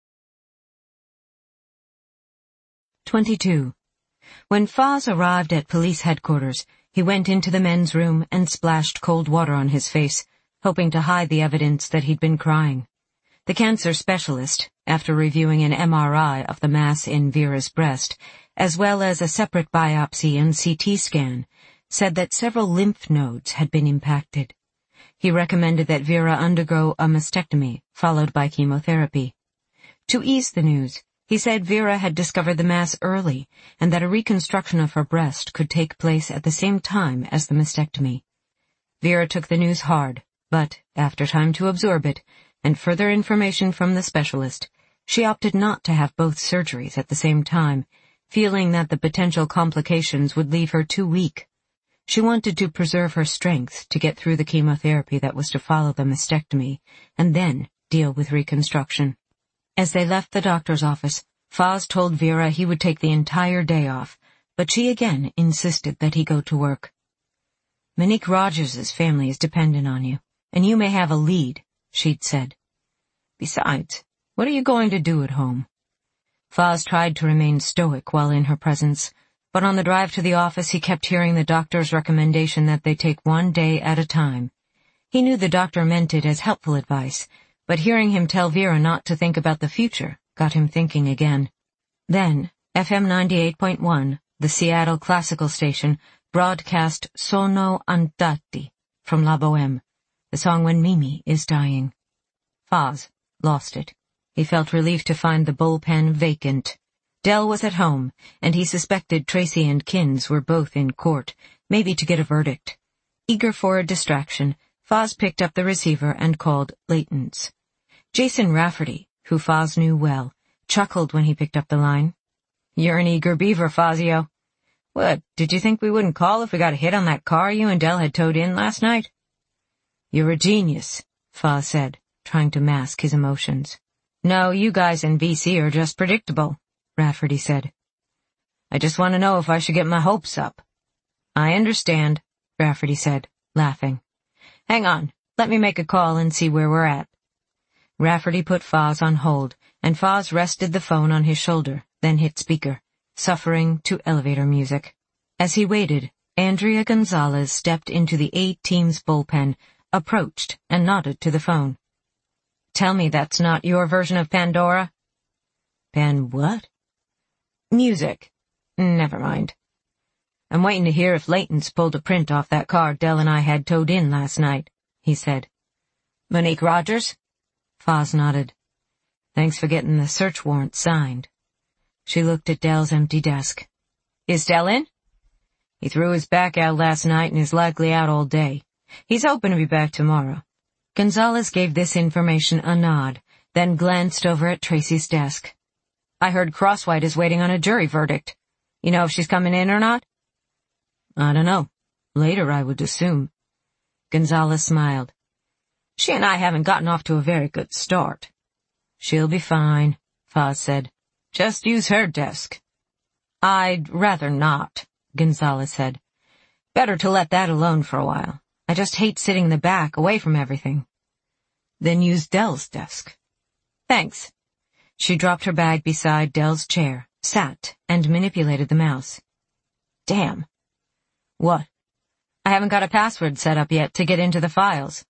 Speaker 1: 22. When Foz arrived at police headquarters, he went into the men's room and splashed cold water on his face, hoping to hide the evidence that he'd been crying. The cancer specialist, after reviewing an MRI of the mass in Vera's breast, as well as a separate biopsy and CT scan, said that several lymph nodes had been impacted. He recommended that Vera undergo a mastectomy, followed by chemotherapy. To ease the news, he said Vera had discovered the mass early and that a reconstruction of her breast could take place at the same time as the mastectomy. Vera took the news hard, but, after time to absorb it, and further information from the specialist, she opted not to have both surgeries at the same time, feeling that the potential complications would leave her too weak. She wanted to preserve her strength to get through the chemotherapy that was to follow the mastectomy, and then deal with reconstruction. As they left the doctor's office, Foz told Vera he would take the entire day off, but she again insisted that he go to work. "Monique Rogers' family is dependent on you, and you may have a lead," she'd said. "Besides, what are you going to do at home?" Foz tried to remain stoic while in her presence, but on the drive to the office he kept hearing the doctor's recommendation that they take one day at a time. He knew the doctor meant it as helpful advice, but hearing him tell Vera not to think about the future got him thinking again. Then, FM 98.1, the Seattle classical station, broadcast Sono andati from La Boheme, the song When Mimi is Dying. Foz lost it. He felt relief to find the bullpen vacant. Dell was at home, and he suspected Tracy and Kins were both in court, maybe to get a verdict. Eager for a distraction, Foz picked up the receiver and called Layton's. Jason Rafferty, who Foz knew well, chuckled when he picked up the line. "You're an eager beaver, Fazio. What, did you think we wouldn't call if we got a hit on that car you and Dell had towed in last night?" "You're a genius," Foz said, trying to mask his emotions. "No, you guys in BC are just predictable," Rafferty said. "I just want to know if I should get my hopes up." "I understand," Rafferty said, laughing. "Hang on, let me make a call and see where we're at." Rafferty put Foz on hold, and Foz rested the phone on his shoulder, then hit speaker, suffering to elevator music. As he waited, Andrea Gonzalez stepped into the A-team's bullpen, approached, and nodded to the phone. "Tell me that's not your version of Pandora?" What?" "Music. Never mind. I'm waiting to hear if Layton's pulled a print off that car Dell and I had towed in last night," he said. "Monique Rogers?" Foz nodded. "Thanks for getting the search warrant signed." She looked at Dell's empty desk. "Is Dell in?" "He threw his back out last night and is likely out all day. He's hoping to be back tomorrow." Gonzalez gave this information a nod, then glanced over at Tracy's desk. "I heard Crosswhite is waiting on a jury verdict. You know if she's coming in or not?" "I don't know. Later, I would assume." Gonzalez smiled. "She and I haven't gotten off to a very good start." "She'll be fine," Foz said. "Just use her desk." "I'd rather not," Gonzalez said. "Better to let that alone for a while. I just hate sitting in the back, away from everything." "Then use Dell's desk." "Thanks." She dropped her bag beside Dell's chair, sat, and manipulated the mouse. "Damn." "What?" "I haven't got a password set up yet to get into the files."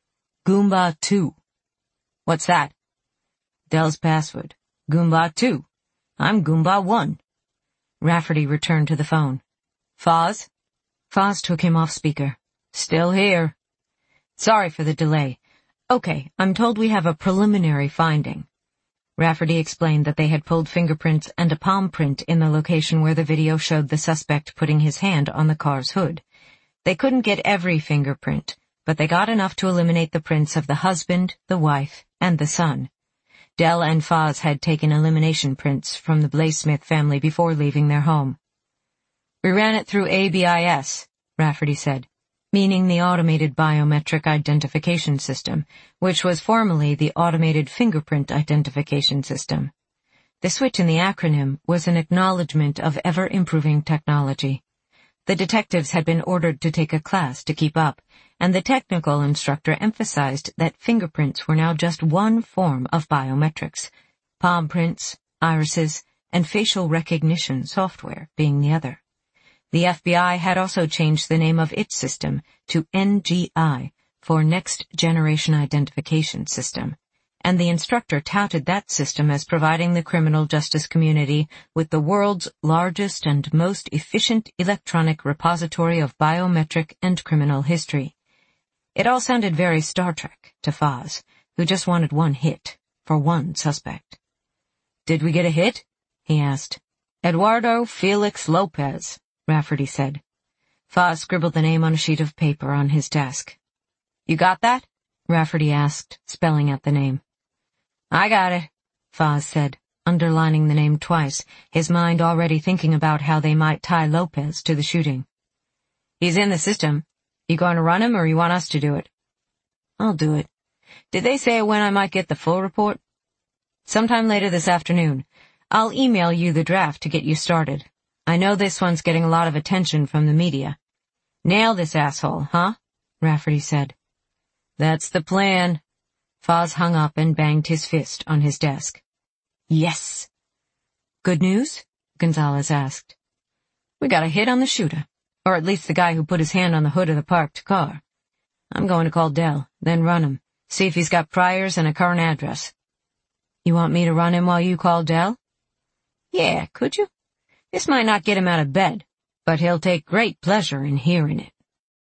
Speaker 1: "Goomba 2. "What's that?" "Dell's password. Goomba 2. I'm Goomba 1. Rafferty returned to the phone. "Foz?" Foz took him off speaker. "Still here." "Sorry for the delay. Okay, I'm told we have a preliminary finding." Rafferty explained that they had pulled fingerprints and a palm print in the location where the video showed the suspect putting his hand on the car's hood. They couldn't get every fingerprint, but they got enough to eliminate the prints of the husband, the wife, and the son. Dell and Foz had taken elimination prints from the Blaismith family before leaving their home. "We ran it through ABIS," Rafferty said, meaning the Automated Biometric Identification System, which was formerly the Automated Fingerprint Identification System. The switch in the acronym was an acknowledgement of ever-improving technology. The detectives had been ordered to take a class to keep up, and the technical instructor emphasized that fingerprints were now just one form of biometrics, palm prints, irises, and facial recognition software being the other. The FBI had also changed the name of its system to NGI for Next Generation Identification System, and the instructor touted that system as providing the criminal justice community with the world's largest and most efficient electronic repository of biometric and criminal history. It all sounded very Star Trek to Foz, who just wanted one hit for one suspect. "Did we get a hit?" he asked. "Eduardo Felix Lopez," Rafferty said. Foz scribbled the name on a sheet of paper on his desk. "You got that?" Rafferty asked, spelling out the name. "I got it," Foz said, underlining the name twice, his mind already thinking about how they might tie Lopez to the shooting. "He's in the system. You going to run him or you want us to do it?" "I'll do it. Did they say when I might get the full report?" "Sometime later this afternoon. I'll email you the draft to get you started. I know this one's getting a lot of attention from the media." "Nail this asshole, huh?" Rafferty said. "That's the plan." Foz hung up and banged his fist on his desk. "Yes." Good news? Gonzalez asked. We got a hit on the shooter, or at least the guy who put his hand on the hood of the parked car. I'm going to call Dell, then run him, see if he's got priors and a current address. You want me to run him while you call Dell? Yeah, could you? This might not get him out of bed, but he'll take great pleasure in hearing it.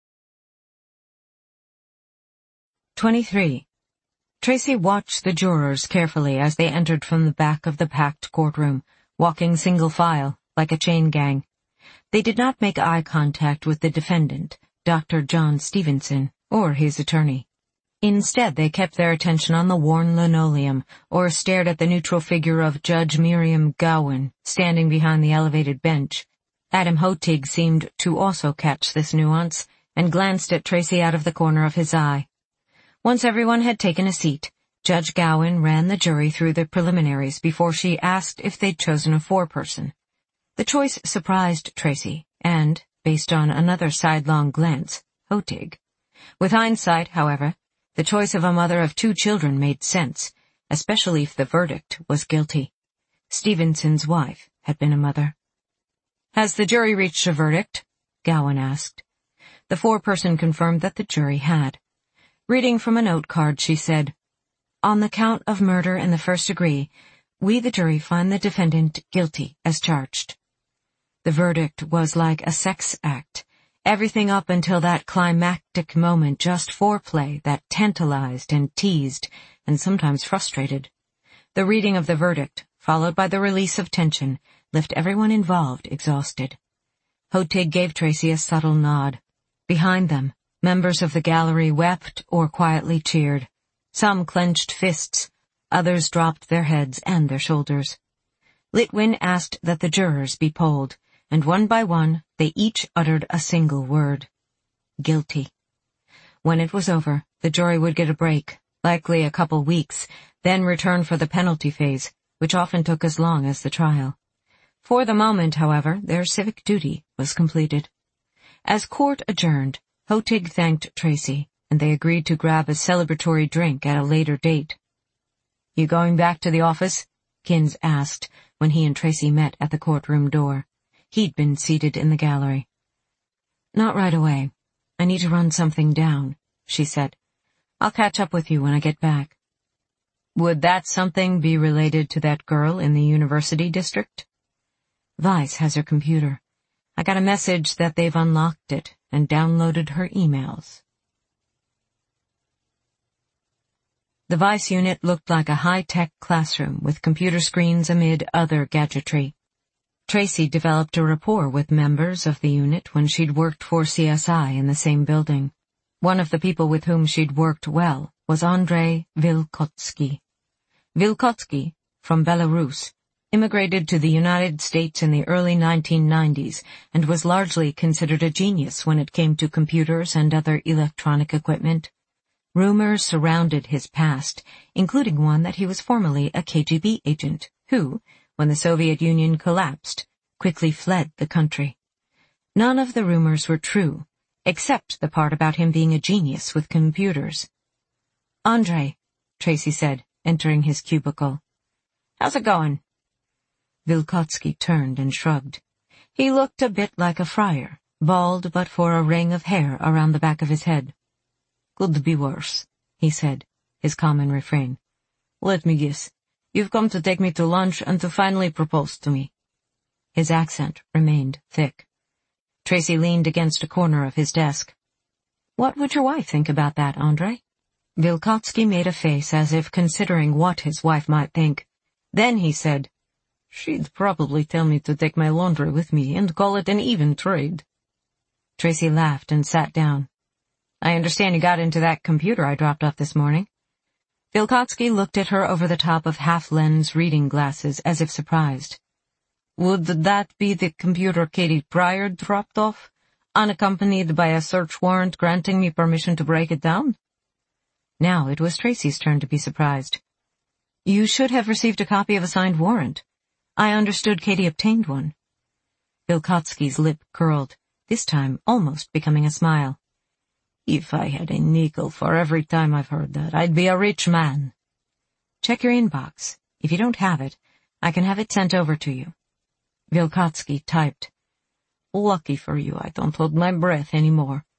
Speaker 1: 23. Tracy watched the jurors carefully as they entered from the back of the packed courtroom, walking single file, like a chain gang. They did not make eye contact with the defendant, Dr. John Stevenson, or his attorney. Instead, they kept their attention on the worn linoleum, or stared at the neutral figure of Judge Miriam Gowan, standing behind the elevated bench. Adam Hotig seemed to also catch this nuance, and glanced at Tracy out of the corner of his eye. Once everyone had taken a seat, Judge Gowan ran the jury through the preliminaries before she asked if they'd chosen a foreperson. The choice surprised Tracy, and, based on another sidelong glance, Hotig. With hindsight, however, the choice of a mother of 2 children made sense, especially if the verdict was guilty. Stevenson's wife had been a mother. Has the jury reached a verdict? Gowan asked. The foreperson confirmed that the jury had. Reading from a note card, she said, On the count of murder in the first degree, we, the jury, find the defendant guilty as charged. The verdict was like a sex act. Everything up until that climactic moment, just foreplay that tantalized and teased and sometimes frustrated. The reading of the verdict, followed by the release of tension, left everyone involved exhausted. Hotig gave Tracy a subtle nod. Behind them, members of the gallery wept or quietly cheered. Some clenched fists, others dropped their heads and their shoulders. Litwin asked that the jurors be polled, and one by one they each uttered a single word. Guilty. When it was over, the jury would get a break, likely a couple weeks, then return for the penalty phase, which often took as long as the trial. For the moment, however, their civic duty was completed. As court adjourned, Hotig thanked Tracy, and they agreed to grab a celebratory drink at a later date. You going back to the office? Kins asked when he and Tracy met at the courtroom door. He'd been seated in the gallery. Not right away. I need to run something down, she said. I'll catch up with you when I get back. Would that something be related to that girl in the university district? Vice has her computer. I got a message that they've unlocked it and downloaded her emails. The Vice unit looked like a high-tech classroom with computer screens amid other gadgetry. Tracy developed a rapport with members of the unit when she'd worked for CSI in the same building. One of the people with whom she'd worked well was Andrei Vilkotsky. Vilkotsky, from Belarus, immigrated to the United States in the early 1990s and was largely considered a genius when it came to computers and other electronic equipment. Rumors surrounded his past, including one that he was formerly a KGB agent who, when the Soviet Union collapsed, quickly fled the country. None of the rumors were true, except the part about him being a genius with computers. Andrei, Tracy said, entering his cubicle. How's it going? Vilkotsky turned and shrugged. He looked a bit like a friar, bald but for a ring of hair around the back of his head. Could be worse, he said, his common refrain. Let me guess. You've come to take me to lunch and to finally propose to me. His accent remained thick. Tracy leaned against a corner of his desk. What would your wife think about that, Andrei? Vilkotsky made a face as if considering what his wife might think. Then he said, She'd probably tell me to take my laundry with me and call it an even trade. Tracy laughed and sat down. I understand you got into that computer I dropped off this morning. Vilkotsky looked at her over the top of half-lens reading glasses as if surprised. Would that be the computer Katie Pryor dropped off, unaccompanied by a search warrant granting me permission to break it down? Now it was Tracy's turn to be surprised. You should have received a copy of a signed warrant. I understood Katie obtained one. Vilkotsky's lip curled, this time almost becoming a smile. If I had a nickel for every time I've heard that, I'd be a rich man. Check your inbox. If you don't have it, I can have it sent over to you." Vilkotsky typed, "Lucky for you, I don't hold my breath anymore.